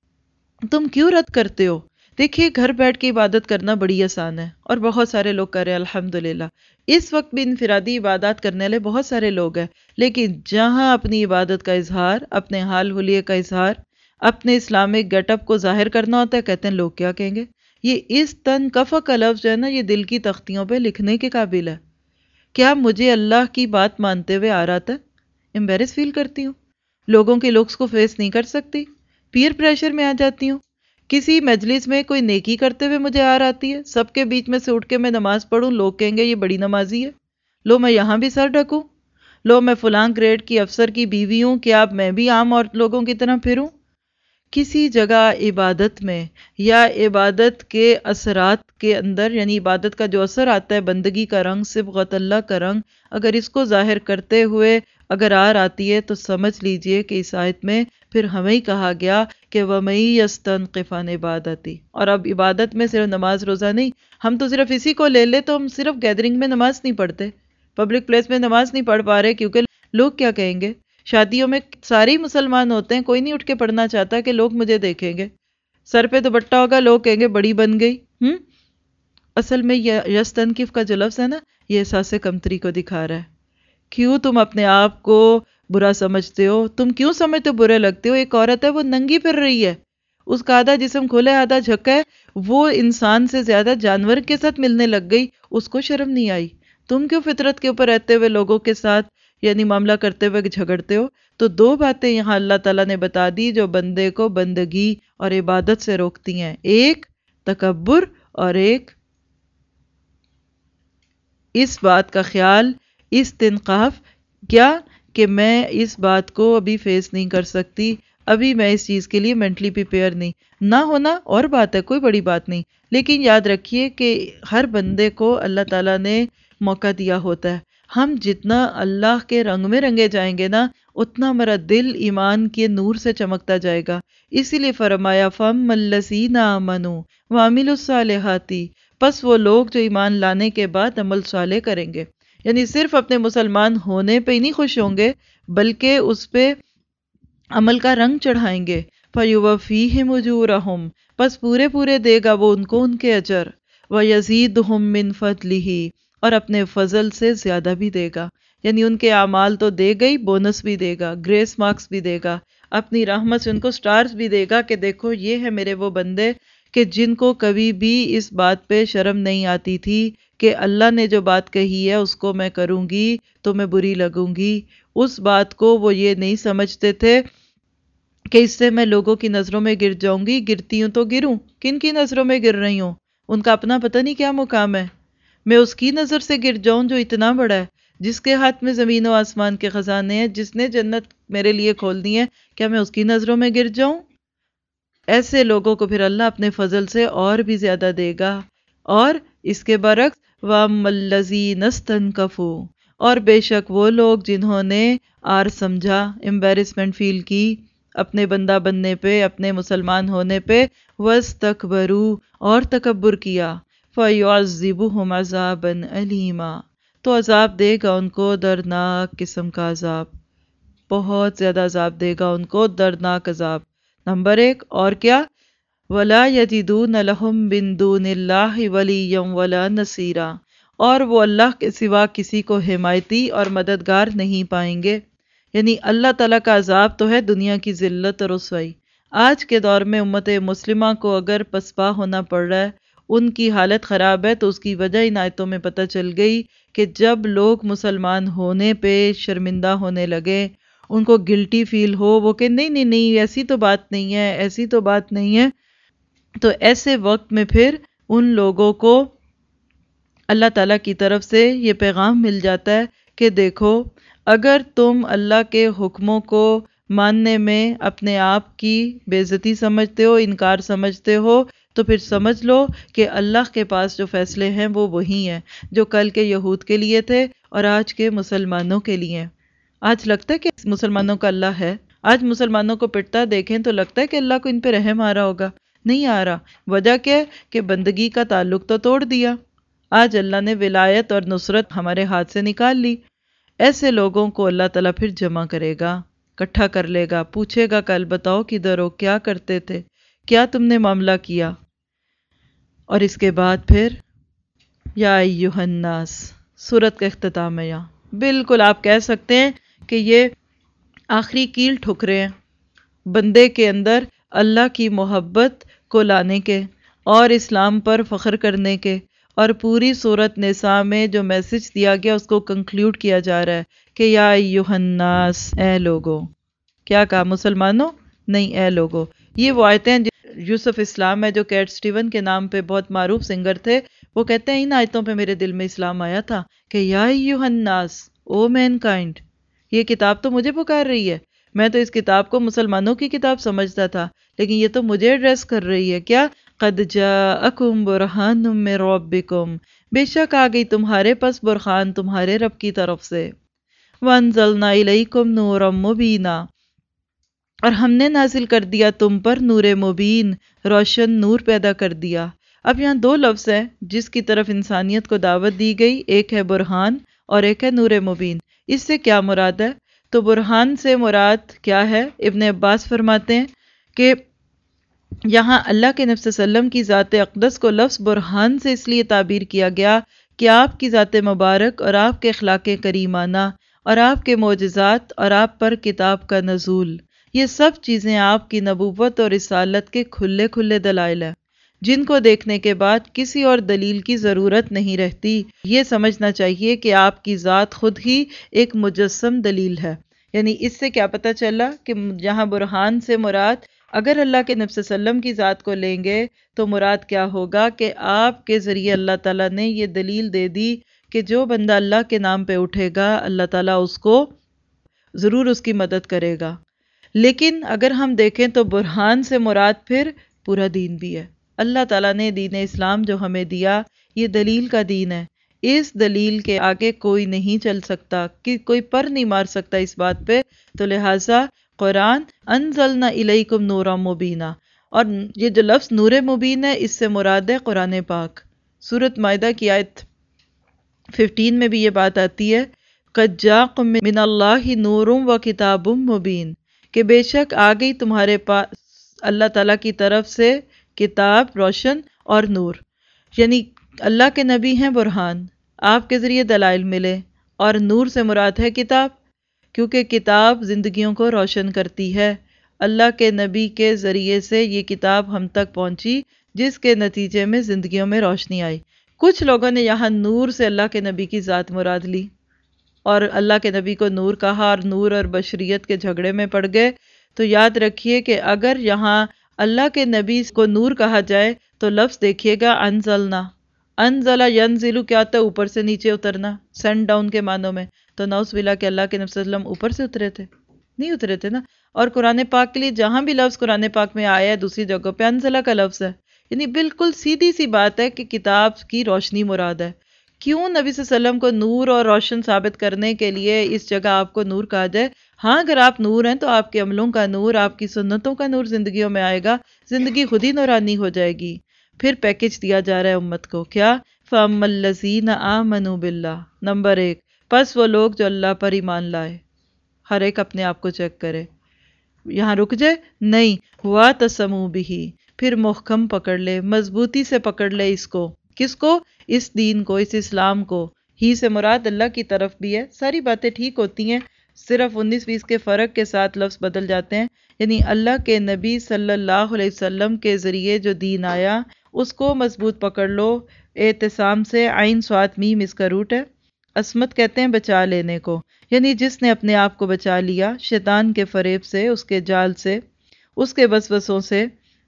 ہے؟ تم کیوں رد کرتے ہو؟ دیکھیے گھر بیٹھ کے عبادت کرنا بڑی آسان ہے اور بہت سارے لوگ کر رہے ہیں الحمدللہ۔ اس وقت بھی انفرادی عبادات کرنے والے بہت سارے لوگ ہیں، لیکن جہاں اپنی عبادت کا اظہار، اپنے حال حلیے کا اظہار، اپنے اسلامک گیٹ اپ کو ظاہر کرنا ہوتا ہے، کہتے ہیں لوگ کیا کہیں گے۔ یہ اس تن کفا کا لفظ جو ہے نا یہ دل کی تختیوں پہ لکھنے کے قابل ہے۔ کیا مجھے اللہ کی بات مانتے ہوئے آ رہا تھا؟ امبیرس فیل کرتی ہوں، لوگوں کے لکس کو فیس نہیں کر سکتی، پیر پریشر میں آ جاتی ہوں، کسی مجلس میں کوئی نیکی کرتے ہوئے مجھے آر آتی ہے، سب کے بیچ میں سے اٹھ کے میں نماز پڑھوں، لوگ کہیں گے یہ بڑی نمازی ہے، لو میں یہاں بھی سر ڈھکوں، لو میں فلاں گریڈ کی افسر کی بیوی ہوں، کہ اب میں بھی عام اور لوگوں کی طرح پھروں۔ کسی جگہ عبادت میں یا عبادت کے اثرات کے اندر، یعنی عبادت کا جو اثر آتا ہے، بندگی کا رنگ، صبغت اللہ کا رنگ، اگر اس کو ظاہر کرتے ہوئے اگر آر آتی ہے تو سمجھ لیجئے کہ اس آیت میں پھر ہمیں ہی کہا گیا کہ وَمَن يَسْتَنْقِفْ عَنْ عِبَادَتِي، اور اب عبادت میں صرف نماز روزہ نہیں، ہم تو صرف اسی کو لے لے تو ہم صرف گیدرنگ میں نماز نہیں پڑھتے، پبلک پلیس میں نماز نہیں پڑھ پا رہے کیونکہ لوگ کیا کہیں گے۔ شادیوں میں سارے ہی مسلمان ہوتے ہیں، کوئی نہیں اٹھ کے پڑھنا چاہتا کہ لوگ مجھے دیکھیں گے، سر پہ دوپٹہ ہوگا، لوگ کہیں گے بڑی بن گئی۔ ہم اصل میں یہ یستنکف کا جو لفظ ہے نا، یہ احساس کمتری کو دکھا رہا ہے۔ کیوں تم اپنے آپ کو برا سمجھتے ہو؟ تم کیوں سمجھتے ہو برے لگتے ہو؟ ایک عورت ہے، وہ ننگی پھر رہی ہے، اس کا آدھا جسم کھلے آدھا جھکا ہے، وہ انسان سے زیادہ جانور کے ساتھ ملنے لگ گئی، اس کو شرم نہیں آئی؟ تم کیوں فطرت کے اوپر رہتے ہوئے لوگوں کے ساتھ یعنی معاملہ کرتے ہوئے جھگڑتے ہو؟ تو دو باتیں یہاں اللہ تعالیٰ نے بتا دی جو بندے کو بندگی اور عبادت سے روکتی ہیں، ایک تکبر اور ایک اس بات کا خیال، استنقاف، کیا کہ میں اس بات کو ابھی فیس نہیں کر سکتی، ابھی میں اس چیز کے لیے مینٹلی پریپیئر نہیں۔ نہ ہونا اور بات ہے، کوئی بڑی بات نہیں، لیکن یاد رکھیے کہ ہر بندے کو اللہ تعالیٰ نے موقع دیا ہوتا ہے۔ ہم جتنا اللہ کے رنگ میں رنگے جائیں گے نا، اتنا ہمارا دل ایمان کے نور سے چمکتا جائے گا۔ اسی لیے فرمایا فَأَمَّا الَّذِينَ آمَنُوا وَعَمِلُوا الصَّالِحَاتِ، پس وہ لوگ جو ایمان لانے کے بعد عمل صالح کریں گے، یعنی صرف اپنے مسلمان ہونے پہ ہی نہیں خوش ہوں گے بلکہ اس پہ عمل کا رنگ چڑھائیں گے۔ فَيُوَفِّيهِمْ أُجُورَهُمْ، پس پورے پورے دے گا وہ ان کو ان کے اجر، وَيَزِيدُهُمْ مِنْ فَضْلِهِ، اور اپنے فضل سے زیادہ بھی دے گا، یعنی ان کے اعمال تو دے گئی، بونس بھی دے گا، گریس مارکس بھی دے گا، اپنی رحمت سے ان کو سٹارز بھی دے گا کہ دیکھو یہ ہے میرے وہ بندے کہ جن کو کبھی بھی اس بات پہ شرم نہیں آتی تھی کہ اللہ نے جو بات کہی ہے اس کو میں کروں گی تو میں بری لگوں گی، اس بات کو وہ یہ نہیں سمجھتے تھے کہ اس سے میں لوگوں کی نظروں میں گر جاؤں گی، گرتی ہوں تو گروں، کن کی نظروں میں گر رہی ہوں؟ ان کا اپنا پتہ نہیں کیا مقام ہے، میں اس کی نظر سے گر جاؤں جو اتنا بڑا ہے، جس کے ہاتھ میں زمین و آسمان کے خزانے ہیں، جس نے جنت میرے لیے کھول دی ہے، کیا میں اس کی نظروں میں گر جاؤں؟ ایسے لوگوں کو پھر اللہ اپنے فضل سے اور بھی زیادہ دے گا۔ اور اس کے برعکس وَأَمَّا الَّذِينَ اسْتَنكَفُوا، اور بے شک وہ لوگ جنہوں نے آر سمجھا، امبیرسمنٹ فیل کی اپنے بندہ بننے پہ، اپنے مسلمان ہونے پہ، وَاسْتَكْبَرُوا، اور تکبر کیا، فَيُعَذِّبُهُمْ عَذَابًا أَلِيمًا، تو عذاب دے گا ان کو دردناک قسم کا عذاب، بہت زیادہ عذاب دے گا ان کو، دردناک عذاب۔ نمبر ایک، اور کیا؟ وَلَا يَجِدُونَ لَهُم مِّن دُونِ اللَّهِ وَلِيًّا وَلَا نَصِيرًا، اور وہ اللہ کے سوا کسی کو حمایتی اور مددگار نہیں پائیں گے۔ یعنی اللہ تعالیٰ کا عذاب تو ہے دنیا کی ذلت اور رسوائی۔ آج کے دور میں امت مسلمہ کو اگر پسپا ہونا پڑ رہا ہے، ان کی حالت خراب ہے، تو اس کی وجہ ان آیتوں میں پتہ چل گئی کہ جب لوگ مسلمان ہونے پہ شرمندہ ہونے لگے، ان کو گلٹی فیل ہو، وہ کہ نہیں نہیں نہیں ایسی تو بات نہیں ہے، ایسی تو بات نہیں ہے، تو ایسے وقت میں پھر ان لوگوں کو اللہ تعالیٰ کی طرف سے یہ پیغام مل جاتا ہے کہ دیکھو، اگر تم اللہ کے حکموں کو ماننے میں اپنے آپ کی بے عزتی سمجھتے ہو، انکار سمجھتے ہو، تو پھر سمجھ لو کہ اللہ کے پاس جو فیصلے ہیں وہ وہی ہیں جو کل کے یہود کے لیے تھے اور آج کے مسلمانوں کے لیے۔ آج لگتا ہے کہ مسلمانوں کا اللہ ہے، آج مسلمانوں کو پٹتا دیکھیں تو لگتا ہے کہ اللہ کو ان پہ رحم آ رہا ہوگا، نہیں آ رہا۔ وجہ کیا ہے کہ بندگی کا تعلق تو توڑ دیا، آج اللہ نے ولایت اور نصرت ہمارے ہاتھ سے نکال لی۔ ایسے لوگوں کو اللہ تعالیٰ پھر جمع کرے گا، اکٹھا کر لے گا، پوچھے گا کل بتاؤ کدھر ہو، کیا کرتے تھے، کیا تم نے معاملہ کیا؟ اور اس کے بعد پھر یا ایھا الناس، سورت کا اختتام ہے یہاں۔ بالکل آپ کہہ سکتے ہیں کہ یہ آخری کیل ٹھکرے ہیں بندے کے اندر اللہ کی محبت کو لانے کے اور اسلام پر فخر کرنے کے، اور پوری سورت نساء میں جو میسج دیا گیا اس کو کنکلیوڈ کیا جا رہا ہے کہ یا ایہا الناس، اے لوگو. کیا کہا؟ مسلمانوں؟ نہیں، اے لوگو. یہ وہ آیتیں ہیں. یوسف اسلام ہے جو کیٹ سٹیون کے نام پہ بہت معروف سنگر تھے، وہ کہتے ہیں ان آیتوں پہ میرے دل میں اسلام آیا تھا کہ یا ایہا الناس، او مین کائنڈ، یہ کتاب تو مجھے پکار رہی ہے. میں تو اس کتاب کو مسلمانوں کی کتاب سمجھتا تھا، لیکن یہ تو مجھے ایڈریس کر رہی ہے. کیا؟ قد جاءکم برہان من ربکم، بے شک آ گئی تمہارے پاس برہان تمہارے رب کی طرف سے. وانزلنا الیکم نورا مبینا، اور ہم نے نازل کر دیا تم پر نور مبین، روشن نور پیدا کر دیا. اب یہاں دو لفظ ہیں جس کی طرف انسانیت کو دعوت دی گئی، ایک ہے برہان اور ایک ہے نور مبین. اس سے کیا مراد ہے؟ تو برہان سے مراد کیا ہے؟ ابن عباس فرماتے ہیں کہ یہاں اللہ کے نبی صلی اللہ علیہ وسلم کی ذات اقدس کو لفظ برہان سے اس لیے تعبیر کیا گیا کہ آپ کی ذات مبارک اور آپ کے اخلاق کریمانہ اور آپ کے معجزات اور آپ پر کتاب کا نزول، یہ سب چیزیں آپ کی نبوت اور رسالت کے کھلے کھلے دلائل ہیں، جن کو دیکھنے کے بعد کسی اور دلیل کی ضرورت نہیں رہتی. یہ سمجھنا چاہیے کہ آپ کی ذات خود ہی ایک مجسم دلیل ہے. یعنی اس سے کیا پتہ چلا کہ جہاں برہان سے مراد اگر اللہ کے نبی صلی اللہ علیہ وسلم کی ذات کو لیں گے تو مراد کیا ہوگا کہ آپ کے ذریعے اللہ تعالیٰ نے یہ دلیل دے دی کہ جو بندہ اللہ کے نام پہ اٹھے گا اللہ تعالیٰ اس کو ضرور اس کی مدد کرے گا. لیکن اگر ہم دیکھیں تو برہان سے مراد پھر پورا دین بھی ہے. اللہ تعالیٰ نے دین اسلام جو ہمیں دیا یہ دلیل کا دین ہے. اس دلیل کے آگے کوئی نہیں چل سکتا، کہ کوئی پر نہیں مار سکتا اس بات پہ. تو لہٰذا قرآن انزلنا الیکم نورا مبینہ، اور یہ جو لفظ نور مبین ہے اس سے مراد ہے قرآن پاک. سورۃ مائدہ کی آیت ففٹین میں بھی یہ بات آتی ہے قد جاءکم من اللہ نور و کتاب مبین، کہ بے شک آ گئی تمہارے پاس اللہ تعالیٰ کی طرف سے کتاب روشن اور نور. یعنی اللہ کے نبی ہیں برہان، آپ کے ذریعے دلائل ملے، اور نور سے مراد ہے کتاب، کیونکہ کتاب زندگیوں کو روشن کرتی ہے. اللہ کے نبی کے ذریعے سے یہ کتاب ہم تک پہنچی جس کے نتیجے میں زندگیوں میں روشنی آئی. کچھ لوگوں نے یہاں نور سے اللہ کے نبی کی ذات مراد لی اور اللہ کے نبی کو نور کہا اور نور اور بشریت کے جھگڑے میں پڑ گئے. تو یاد رکھیے کہ اگر یہاں اللہ کے نبی کو نور کہا جائے تو لفظ دیکھیے گا انزلنا. انزلہ ینزلو کیا ہوتا ہے؟ اوپر سے نیچے اترنا، سینڈ ڈاؤن کے معنوں میں. تو نعوذ باللہ کہ اللہ کے نبی صلی اللہ علیہ وسلم اوپر سے اترے تھے؟ نہیں اترے تھے نا. اور قرآن پاک کے لیے جہاں بھی لفظ قرآن پاک میں آیا ہے دوسری جگہ پہ انزلہ کا لفظ ہے. یعنی بالکل سیدھی سی بات ہے کہ کتاب کی روشنی مراد ہے. کیوں نبی صلی اللہ علیہ وسلم کو نور اور روشن ثابت کرنے کے لیے اس جگہ آپ کو نور کہا جائے؟ ہاں اگر آپ نور ہیں تو آپ کے عملوں کا نور، آپ کی سنتوں کا نور زندگیوں میں آئے گا، زندگی خود ہی نورانی ہو جائے گی. پھر پیکج دیا جا رہا ہے امت کو، کیا؟ فَأَمَّا الَّذِينَ آمَنُوا بِاللَّهِ، نمبر ایک، پس وہ لوگ جو اللہ پر ایمان لائے. ہر ایک اپنے آپ کو چیک کرے. یہاں رک جائے؟ نہیں. وَاعْتَصَمُوا بِهِ، پھر محکم پکڑ لے، مضبوطی سے پکڑ لے اس کو. کس کو؟ اس دین کو، اس اسلام کو. ہی سے مراد اللہ کی طرف بھی ہے. ساری باتیں ٹھیک ہوتی ہیں، صرف انیس بیس کے فرق کے ساتھ لفظ بدل جاتے ہیں. یعنی اللہ کے نبی صلی اللہ علیہ وسلم کے ذریعے جو دین آیا اس کو مضبوط پکڑ لو. اعتصام سے عین صاد میم اس کا روٹ ہے. عصمت کہتے ہیں بچا لینے کو، یعنی جس نے اپنے آپ کو بچا لیا شیطان کے فریب سے، اس کے جال سے، اس کے وسوسوں سے،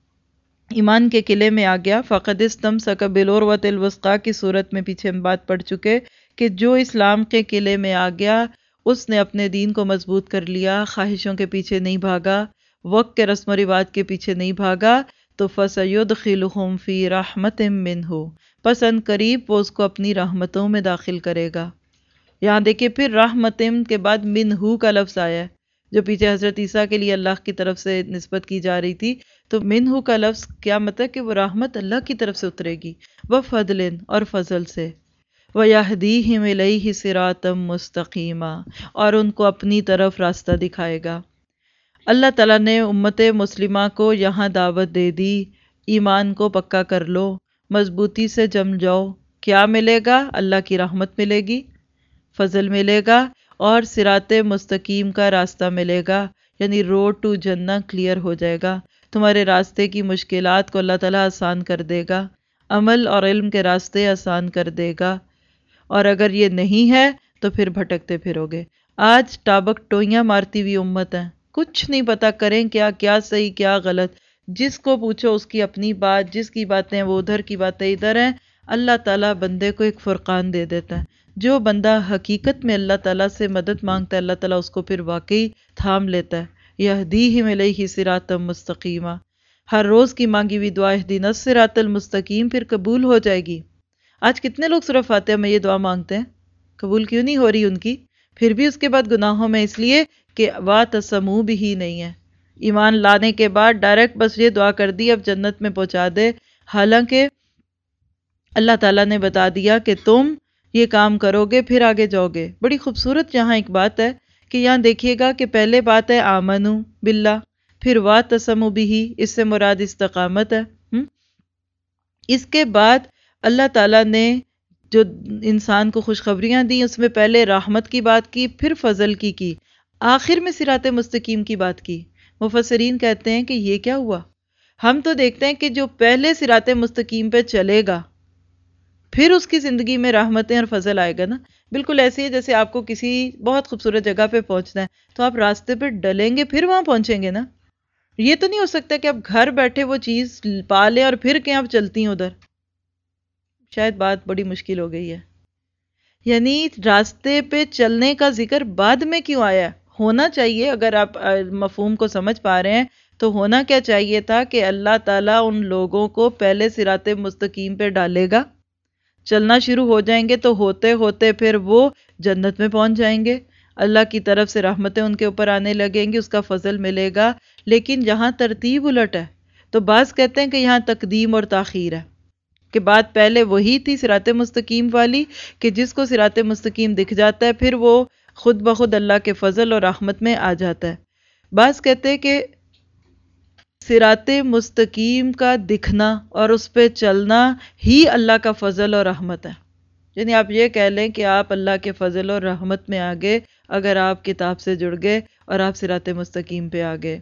ایمان کے قلعے میں آ گیا. فقد استمسک بالعروۃ الوثقی کی صورت میں پیچھے ہم بات پڑھ چکے کہ جو اسلام کے قلعے میں آ گیا اس نے اپنے دین کو مضبوط کر لیا، خواہشوں کے پیچھے نہیں بھاگا، وقت کے رسم و رواج کے پیچھے نہیں بھاگا. تو فَسَيُدْخِلُهُمْ فِي رَحْمَةٍ مِّنْهُ، پس ان قریب وہ اس کو اپنی رحمتوں میں داخل کرے گا. یہاں دیکھیے پھر رحمتم کے بعد منہو کا لفظ آیا ہے جو پیچھے حضرت عیسیٰ کے لیے اللہ کی طرف سے نسبت کی جا رہی تھی. تو منہو کا لفظ کیا مطلب کہ وہ رحمت اللہ کی طرف سے اترے گی. وَفَضْلٍ، اور فضل سے. وَيَهْدِيهِمْ إِلَيْهِ صِرَاطًا مُسْتَقِيمًا، اور ان کو اپنی طرف راستہ دکھائے گا. اللہ تعالیٰ نے امت مسلمہ کو یہاں دعوت دے دی، ایمان کو پکا کر لو، مضبوطی سے جم جاؤ. کیا ملے گا؟ اللہ کی رحمت ملے گی، فضل ملے گا، اور صراط مستقیم کا راستہ ملے گا. یعنی روڈ ٹو جنہ کلیئر ہو جائے گا. تمہارے راستے کی مشکلات کو اللہ تعالیٰ آسان کر دے گا، عمل اور علم کے راستے آسان کر دے گا. اور اگر یہ نہیں ہے تو پھر بھٹکتے پھرو گے. آج ٹابک ٹوئیاں مارتی ہوئی امت ہے، کچھ نہیں پتا کریں کیا، کیا صحیح کیا غلط، جس کو پوچھو اس کی اپنی بات، جس کی باتیں وہ ادھر کی باتیں ادھر ہیں۔ اللہ تعالیٰ بندے کو ایک فرقان دے دیتا ہے، جو بندہ حقیقت میں اللہ تعالیٰ سے مدد مانگتا ہے اللہ تعالیٰ اس کو پھر واقعی تھام لیتا ہے۔ یہدیہم الیہ صراطا مستقیما، ہر روز کی مانگی ہوئی دعا اہدنا الصراط المستقیم پھر قبول ہو جائے گی۔ آج کتنے لوگ سورہ فاتحہ میں یہ دعا مانگتے ہیں، قبول کیوں نہیں ہو رہی ان کی؟ پھر بھی اس کے بعد گناہوں میں، اس لیے کہ واعتصموا بہ نہیں ہے، ایمان لانے کے بعد ڈائریکٹ بس یہ دعا کر دی اب جنت میں پہنچا دے، حالانکہ اللہ تعالیٰ نے بتا دیا کہ تم یہ کام کرو گے پھر آگے جاؤ گے۔ بڑی خوبصورت یہاں ایک بات ہے کہ یہاں دیکھیے گا کہ پہلے بات ہے آمنو باللہ، پھر واعتصموا بہ، اس سے مراد استقامت ہے۔ ہم؟ اس کے بعد اللہ تعالیٰ نے جو انسان کو خوشخبریاں دی، اس میں پہلے رحمت کی بات کی، پھر فضل کی کی، آخر میں صراط مستقیم کی بات کی۔ مفسرین کہتے ہیں کہ یہ کیا ہوا؟ ہم تو دیکھتے ہیں کہ جو پہلے صراط مستقیم پہ چلے گا پھر اس کی زندگی میں رحمتیں اور فضل آئے گا نا۔ بالکل ایسے ہی جیسے آپ کو کسی بہت خوبصورت جگہ پہ پہنچنا ہے تو آپ راستے پہ ڈلیں گے پھر وہاں پہنچیں گے نا۔ یہ تو نہیں ہو سکتا کہ آپ گھر بیٹھے وہ چیز پا لیں اور پھر کہ آپ چلتی ہیں ادھر، شاید بات بڑی مشکل ہو گئی ہے۔ یعنی راستے پہ چلنے کا ذکر بعد میں کیوں آیا ہے؟ ہونا چاہیے، اگر آپ مفہوم کو سمجھ پا رہے ہیں تو ہونا کیا چاہیے تھا کہ اللہ تعالیٰ ان لوگوں کو پہلے صراط مستقیم پہ ڈالے گا، چلنا شروع ہو جائیں گے تو ہوتے ہوتے پھر وہ جنت میں پہنچ جائیں گے، اللہ کی طرف سے رحمتیں ان کے اوپر آنے لگیں گی، اس کا فضل ملے گا۔ لیکن یہاں ترتیب الٹ ہے، تو بعض کہتے ہیں کہ یہاں تقدیم اور تاخیر ہے، کہ بات پہلے وہی تھی صراط مستقیم والی کہ جس کو صراط مستقیم دکھ جاتا ہے پھر وہ خود بخود اللہ کے فضل اور رحمت میں آ جاتا ہے۔ بعض کہتے ہیں کہ صراط مستقیم کا دکھنا اور اس پہ چلنا ہی اللہ کا فضل اور رحمت ہے۔ یعنی آپ یہ کہہ لیں کہ آپ اللہ کے فضل اور رحمت میں آگے اگر آپ کتاب سے جڑ گئے اور آپ صراط مستقیم پہ آگئے۔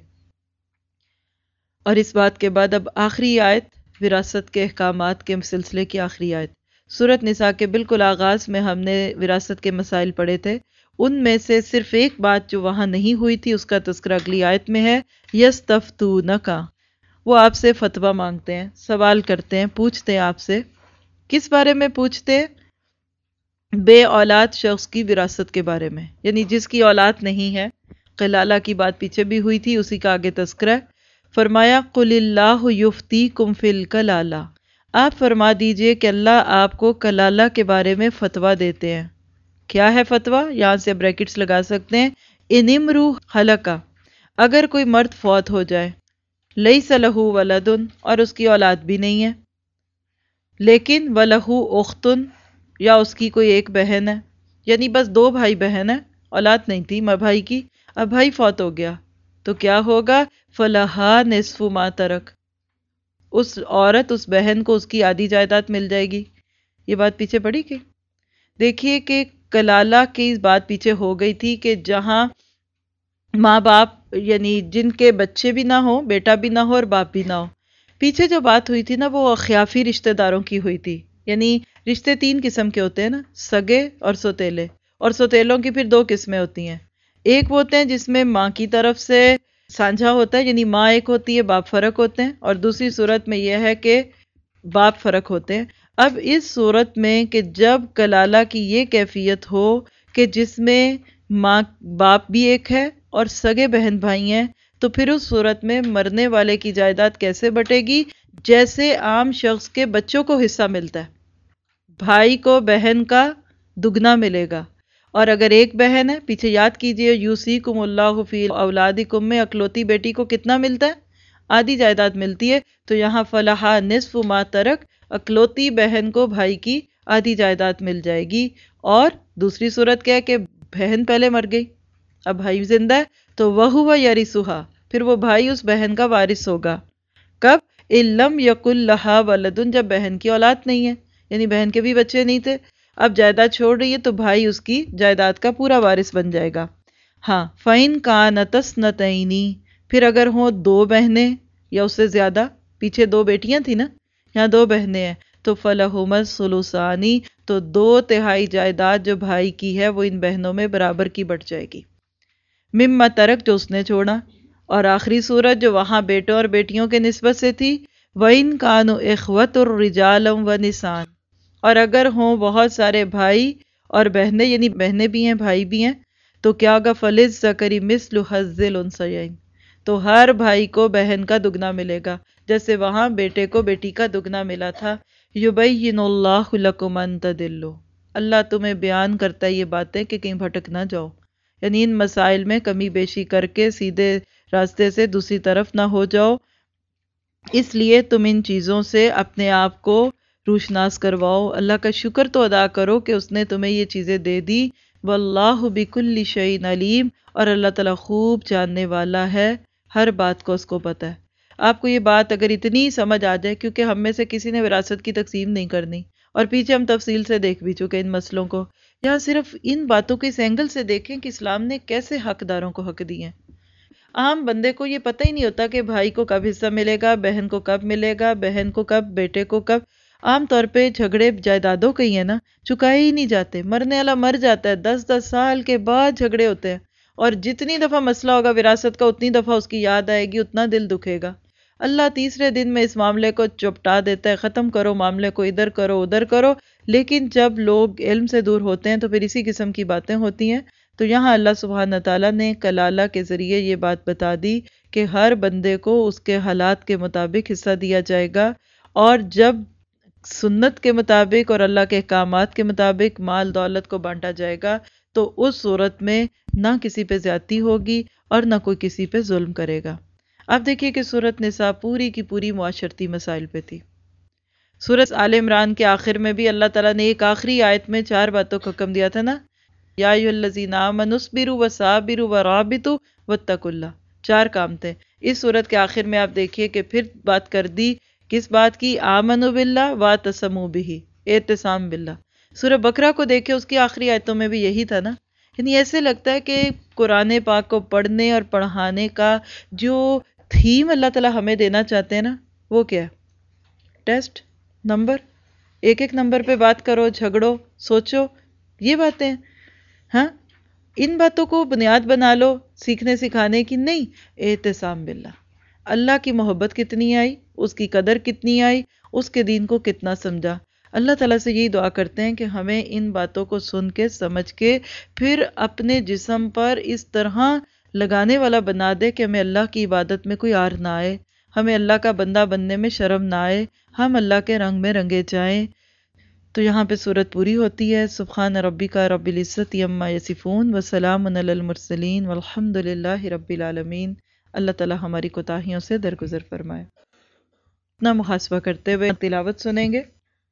اور اس بات کے بعد اب آخری آیت، وراثت کے احکامات کے سلسلے کی آخری آیت۔ سورۃ نساء کے بالکل آغاز میں ہم نے وراثت کے مسائل پڑھے تھے، ان میں سے صرف ایک بات جو وہاں نہیں ہوئی تھی اس کا تذکرہ اگلی آیت میں ہے، یستفتونک، وہ آپ سے فتویٰ مانگتے ہیں، سوال کرتے ہیں، پوچھتے ہیں آپ سے۔ کس بارے میں پوچھتے ہیں؟ بے اولاد شخص کی وراثت کے بارے میں، یعنی جس کی اولاد نہیں ہے۔ کلالہ کی بات پیچھے بھی ہوئی تھی، اسی کا آگے تذکرہ ہے۔ فرمایا قل اللہ یفتیکم فی الکلالہ، آپ فرما دیجئے کہ اللہ آپ کو کلالہ کے بارے میں فتویٰ دیتے ہیں۔ کیا ہے فتویٰ؟ یہاں سے بریکٹس لگا سکتے ہیں، ان امرؤ ہلک، اگر کوئی مرد فوت ہو جائے، لیس لہ ولد، اور اس کی اولاد بھی نہیں ہے، لیکن ولہ اخت، یا اس کی کوئی ایک بہن ہے، یعنی بس دو بھائی بہن ہیں، اولاد نہیں تھی ماں بھائی کی، اب بھائی فوت ہو گیا تو کیا ہوگا؟ فلہا نصف ما ترک، اس عورت اس بہن کو اس کی آدھی جائیداد مل جائے گی۔ یہ بات پیچھے پڑی گئی۔ دیکھیے کہ کلالہ کی بات پیچھے ہو گئی تھی کہ جہاں ماں باپ یعنی جن کے بچے بھی نہ ہو، بیٹا بھی نہ ہو اور باپ بھی نہ ہو، پیچھے جو بات ہوئی تھی نا وہ اخیافی رشتہ داروں کی ہوئی تھی۔ یعنی رشتے تین قسم کے ہوتے ہیں نا، سگے اور سوتیلے، اور سوتیلوں کی پھر دو قسمیں ہوتی ہیں، ایک وہ ہوتے ہیں جس میں ماں کی طرف سے سانجھا ہوتا ہے، یعنی ماں ایک ہوتی ہے باپ فرق ہوتے ہیں، اور دوسری صورت میں یہ ہے کہ باپ فرق ہوتے ہیں۔ اب اس صورت میں کہ جب کلالہ کی یہ کیفیت ہو کہ جس میں ماں باپ بھی ایک ہے اور سگے بہن بھائی ہیں، تو پھر اس صورت میں مرنے والے کی جائیداد کیسے بٹے گی؟ جیسے عام شخص کے بچوں کو حصہ ملتا ہے، بھائی کو بہن کا دگنا ملے گا، اور اگر ایک بہن ہے، پیچھے یاد کیجئے یوصیکم اللہ فی اولادکم میں اکلوتی بیٹی کو کتنا ملتا ہے؟ آدھی جائیداد ملتی ہے، تو یہاں فلہا نصف ما ترک، اکلوتی بہن کو بھائی کی آدھی جائیداد مل جائے گی۔ اور دوسری صورت کیا ہے کہ بہن پہلے مر گئی، اب بھائی زندہ ہے، تو وَهُوَ يَرِثُهَا، پھر وہ بھائی اس بہن کا وارث ہوگا۔ کب؟ إِن لَمْ يَكُنْ لَهَا وَلَدٌ، جب بہن کی اولاد نہیں ہے، یعنی بہن کے بھی بچے نہیں تھے، اب جائیداد چھوڑ رہی ہے تو بھائی اس کی جائیداد کا پورا وارث بن جائے گا۔ ہاں فَإِن كَانَتَا اثْنَتَيْنِ، پھر اگر ہوں دو بہنیں یا اس سے زیادہ، پیچھے دو بیٹیاں تھیں نا، یہاں دو بہنیں ہیں، تو فَلَهُمَا الثُّلُثَانِ، تو دو تہائی جائیداد جو بھائی کی ہے وہ ان بہنوں میں برابر کی بٹ جائے گی۔ مما ترک جو اس نے چھوڑا، اور آخری صورت جو وہاں بیٹوں اور بیٹیوں کے نسبت سے تھی، وَإِن كَانُوا إِخْوَةٌ رِجَالًا وَنِسَاءً، اور اگر ہوں بہت سارے بھائی اور بہنیں، یعنی بہنیں بھی ہیں بھائی بھی ہیں، تو کیا ہوگا؟ فَلِلذَّكَرِ مِثْلُ حَظِّ الْأُنثَيَيْنِ، تو ہر بھائی کو بہن کا دگنا ملے گا، جیسے وہاں بیٹے کو بیٹی کا دگنا ملا تھا۔ یبین اللہ لکم ان تضلوا، اللہ تمہیں بیان کرتا ہے یہ باتیں کہ کہیں بھٹک نہ جاؤ، یعنی ان مسائل میں کمی بیشی کر کے سیدھے راستے سے دوسری طرف نہ ہو جاؤ، اس لیے تم ان چیزوں سے اپنے آپ کو روشناس کرواؤ، اللہ کا شکر تو ادا کرو کہ اس نے تمہیں یہ چیزیں دے دی۔ واللہ بکل شیء علیم، اور اللہ تعالیٰ خوب جاننے والا ہے، ہر بات کو اس کو پتہ ہے۔ آپ کو یہ بات اگر اتنی سمجھ آ جائے، کیونکہ ہم میں سے کسی نے وراثت کی تقسیم نہیں کرنی، اور پیچھے ہم تفصیل سے دیکھ بھی چکے ان مسئلوں کو، یا صرف ان باتوں کے اس اینگل سے دیکھیں کہ اسلام نے کیسے حقداروں کو حق دیے ہیں۔ عام بندے کو یہ پتہ ہی نہیں ہوتا کہ بھائی کو کب حصہ ملے گا، بہن کو کب ملے گا، بہن کو کب، بیٹے کو کب۔ عام طور پہ جھگڑے جائیدادوں کے ہی ہیں نا، چکائے ہی نہیں جاتے، مرنے والا مر جاتا ہے، دس دس سال کے بعد جھگڑے ہوتے ہیں، اور جتنی دفعہ مسئلہ ہوگا وراثت کا اتنی دفعہ اس کی یاد آئے گی، اتنا دل دکھے گا۔ اللہ تیسرے دن میں اس معاملے کو چپٹا دیتا ہے، ختم کرو معاملے کو، ادھر کرو ادھر کرو، لیکن جب لوگ علم سے دور ہوتے ہیں تو پھر اسی قسم کی باتیں ہوتی ہیں۔ تو یہاں اللہ سبحانہ تعالیٰ نے کلالہ کے ذریعے یہ بات بتا دی کہ ہر بندے کو اس کے حالات کے مطابق حصہ دیا جائے گا، اور جب سنت کے مطابق اور اللہ کے احکامات کے مطابق مال دولت کو بانٹا جائے گا تو اس صورت میں نہ کسی پہ زیادتی ہوگی اور نہ کوئی کسی پہ ظلم کرے گا۔ آپ دیکھیے کہ سورۃ نساء پوری کی پوری معاشرتی مسائل پہ تھی۔ سورۃ آل عمران کے آخر میں بھی اللہ تعالیٰ نے ایک آخری آیت میں چار باتوں کا حکم دیا تھا نا، یا ایھا الذین آمنوا اصبروا وصابروا ورابطوا واتقوا اللہ، چار کام تھے۔ اس سورت کے آخر میں آپ دیکھیے کہ پھر بات کر دی، کس بات کی؟ آمنوا باللہ واعتصموا بہ، اعتصام باللہ۔ سورہ بقرہ کو دیکھے، اس کی آخری آیتوں میں بھی یہی تھا نا۔ یعنی ایسے لگتا ہے کہ قرآن پاک کو پڑھنے اور پڑھانے کا جو تھیم اللہ تعالیٰ ہمیں دینا چاہتے ہیں نا، وہ کیا ہے؟ ٹیسٹ نمبر، ایک ایک نمبر پہ بات کرو، جھگڑو، سوچو، یہ باتیں، ہاں ان باتوں کو بنیاد بنا لو سیکھنے سکھانے کی؟ نہیں، اعتصام باللہ، اللہ کی محبت کتنی آئی، اس کی قدر کتنی آئی، اس کے دین کو کتنا سمجھا۔ اللہ تعالیٰ سے یہی دعا کرتے ہیں کہ ہمیں ان باتوں کو سن کے سمجھ کے پھر اپنے جسم پر اس طرح لگانے والا بنا دے کہ ہمیں اللہ کی عبادت میں کوئی عار نہ آئے، ہمیں اللہ کا بندہ بننے میں شرم نہ آئے، ہم اللہ کے رنگ میں رنگے جائیں۔ تو یہاں پہ صورت پوری ہوتی ہے۔ سبحان ربک رب العزت عما یصفون وسلام علی المرسلین والحمد للہ رب العالمین۔ اللہ تعالیٰ ہماری کوتاہیوں سے درگزر فرمائے۔ اپنا محاسبہ کرتے ہوئے تلاوت سنیں گے۔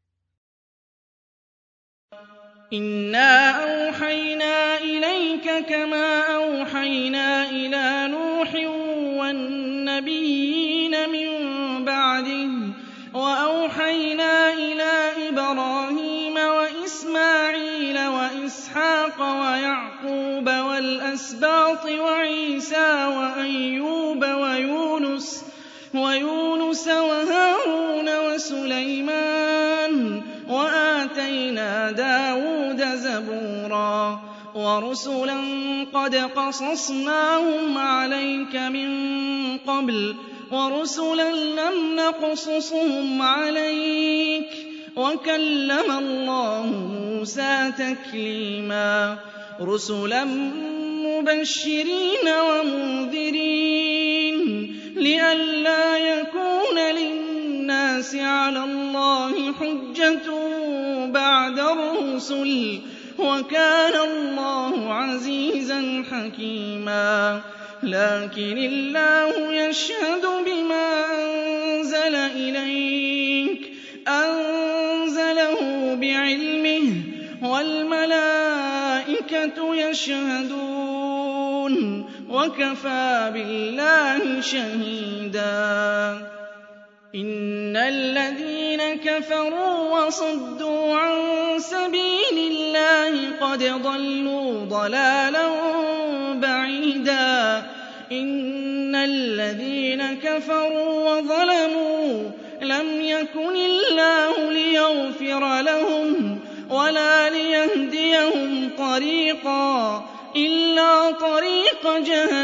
إِنَّا أَوْحَيْنَا إِلَيْكَ كَمَا أَوْحَيْنَا إِلَىٰ نُوحٍ وَالنَّبِيِّينَ مِن بَعْدِهِ وَأَوْحَيْنَا إِلَىٰ إِبْرَاهِيمَ وَإِسْمَاعِيلَ وَإِسْحَاقَ وَيَعْقُوبَ وَالْأَسْبَاطِ وَعِيسَىٰ وَأَيُّوبَ وَيُونُسَ وَيُونُسَ وَهَارُونَ وَسُلَيْمَانَ وَآتَيْنَا دَاوُودَ زَبُورًا وَرُسُلًا قَدْ قَصَصْنَاهُمْ عَلَيْكَ مِن قَبْلُ وَرُسُلًا لَّمْ نَقْصُصْهُمْ عَلَيْكَ وَكَلَّمَ اللَّهُ مُوسَىٰ تَكْلِيمًا رُسُلًا مُّبَشِّرِينَ وَمُنذِرِينَ لِئَلَّا يَكُونَ لِلنَّاسِ عَلَى اللَّهِ حُجَّةٌ بَعْدَ الرُّسُلِ وَكَانَ اللَّهُ عَزِيزًا حَكِيمًا لَكِنِ اللَّهُ يَشْهَدُ بِمَا أَنزَلَ إِلَيْكَ أَنزَلَهُ بِعِلْمِهِ وَالْمَلَائِكَةُ يَشْهَدُونَ وَكَفَىٰ بِاللَّهِ شَهِيدًا إِنَّ الَّذِينَ كَفَرُوا وَصَدُّوا عَن سَبِيلِ اللَّهِ قَدْ ضَلُّوا ضَلَالًا بَعِيدًا إِنَّ الَّذِينَ كَفَرُوا وَظَلَمُوا لَمْ يَكُنِ اللَّهُ لِيَغْفِرَ لَهُمْ ولا ليهديهم طريقا إلا طريق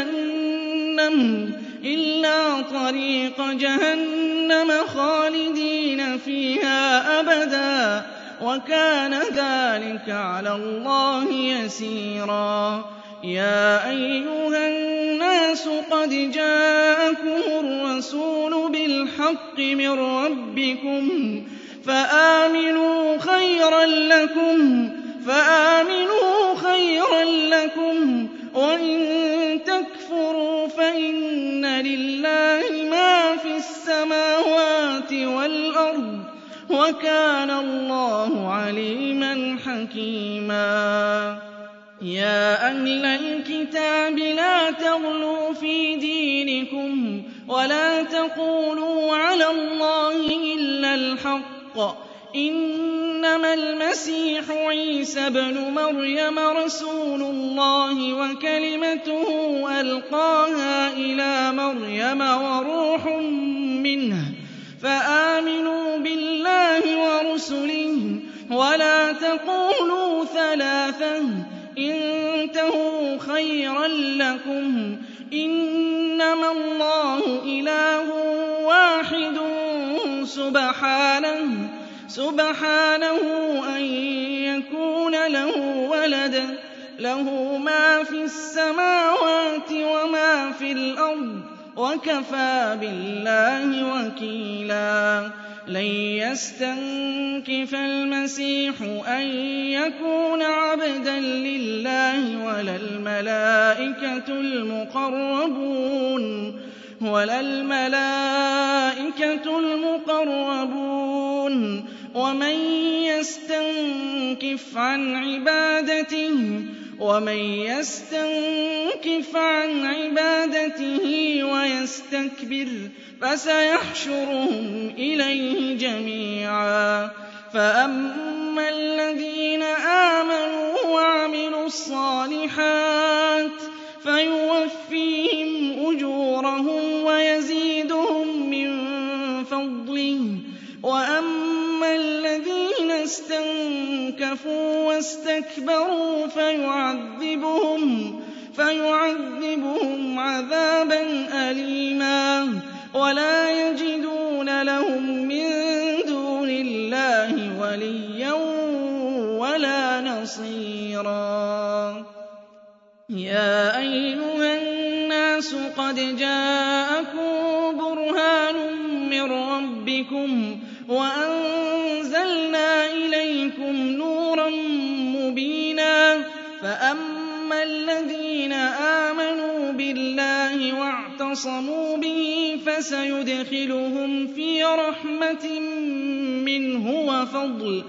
جهنم إلا طريق جهنم خالدين فيها أبدا وكان ذلك على الله يسيرا. يا أيها الناس قد جاءكم الرسول بالحق من ربكم فآمنوا خيرا لكم فآمنوا خيرا لكم وإن تكفروا فإن لله ما في السماوات والأرض وكان الله عليما حكيما. يا أهل الكتاب لا تغلوا في دينكم ولا تقولوا على الله إلا الحق إنما المسيح عيسى ابن مريم رسول الله وكلمته ألقاها إلى مريم وروح منه فآمنوا بالله ورسله ولا تقولوا ثلاثة انتهوا خيرا لكم إنما الله إله واحد سبحانه سبحانه أن يكون له ولد له ما في السماوات وما في الأرض وكفى بالله وكيلا. لن يستنكف المسيح أن يكون عبدا لله ولا الملائكة المقربون ولا الملائكة المقربون ومن يستنكف عن عبادته ومن يستنكف عن عبادته ويستكبر فسيحشرهم إليه جميعا. فأما الذين آمنوا وعملوا الصالحات فيوفيهم أجورهم ويزيدهم من فضله وأما الذين استنكفوا واستكبروا فيعذبهم فيعذبهم عذابا أليما ولا يجدون لهم من دون الله وليا ولا نصيرا. يا أيها الناس قد جاءكم برهان من ربكم وأنزلنا إليكم نورا مبينا. فأما الذين آمنوا بالله واعتصموا به فسيدخلهم في رحمة منه وفضل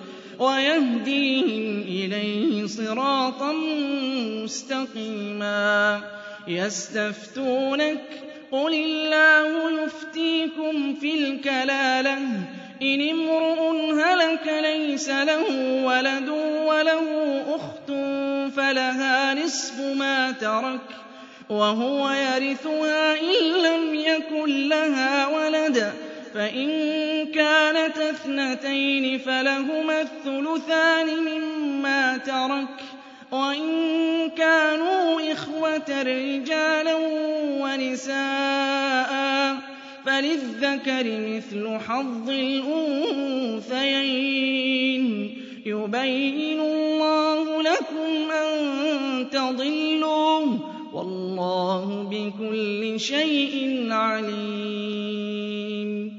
ويهديهم إليه صراطا مستقيما. يستفتونك قل الله يفتيكم في الكلالة إن امرؤ هلك ليس له ولد وله أخت فلها نصف ما ترك وهو يرثها إن لم يكن لها ولد فإن كانت اثنتين فلهما الثلثان مما ترك وإن كانوا إخوة رجالا ونساء فللذكر مثل حظ الأنثيين يبين الله لكم أن تضلوا والله بكل شيء عليم.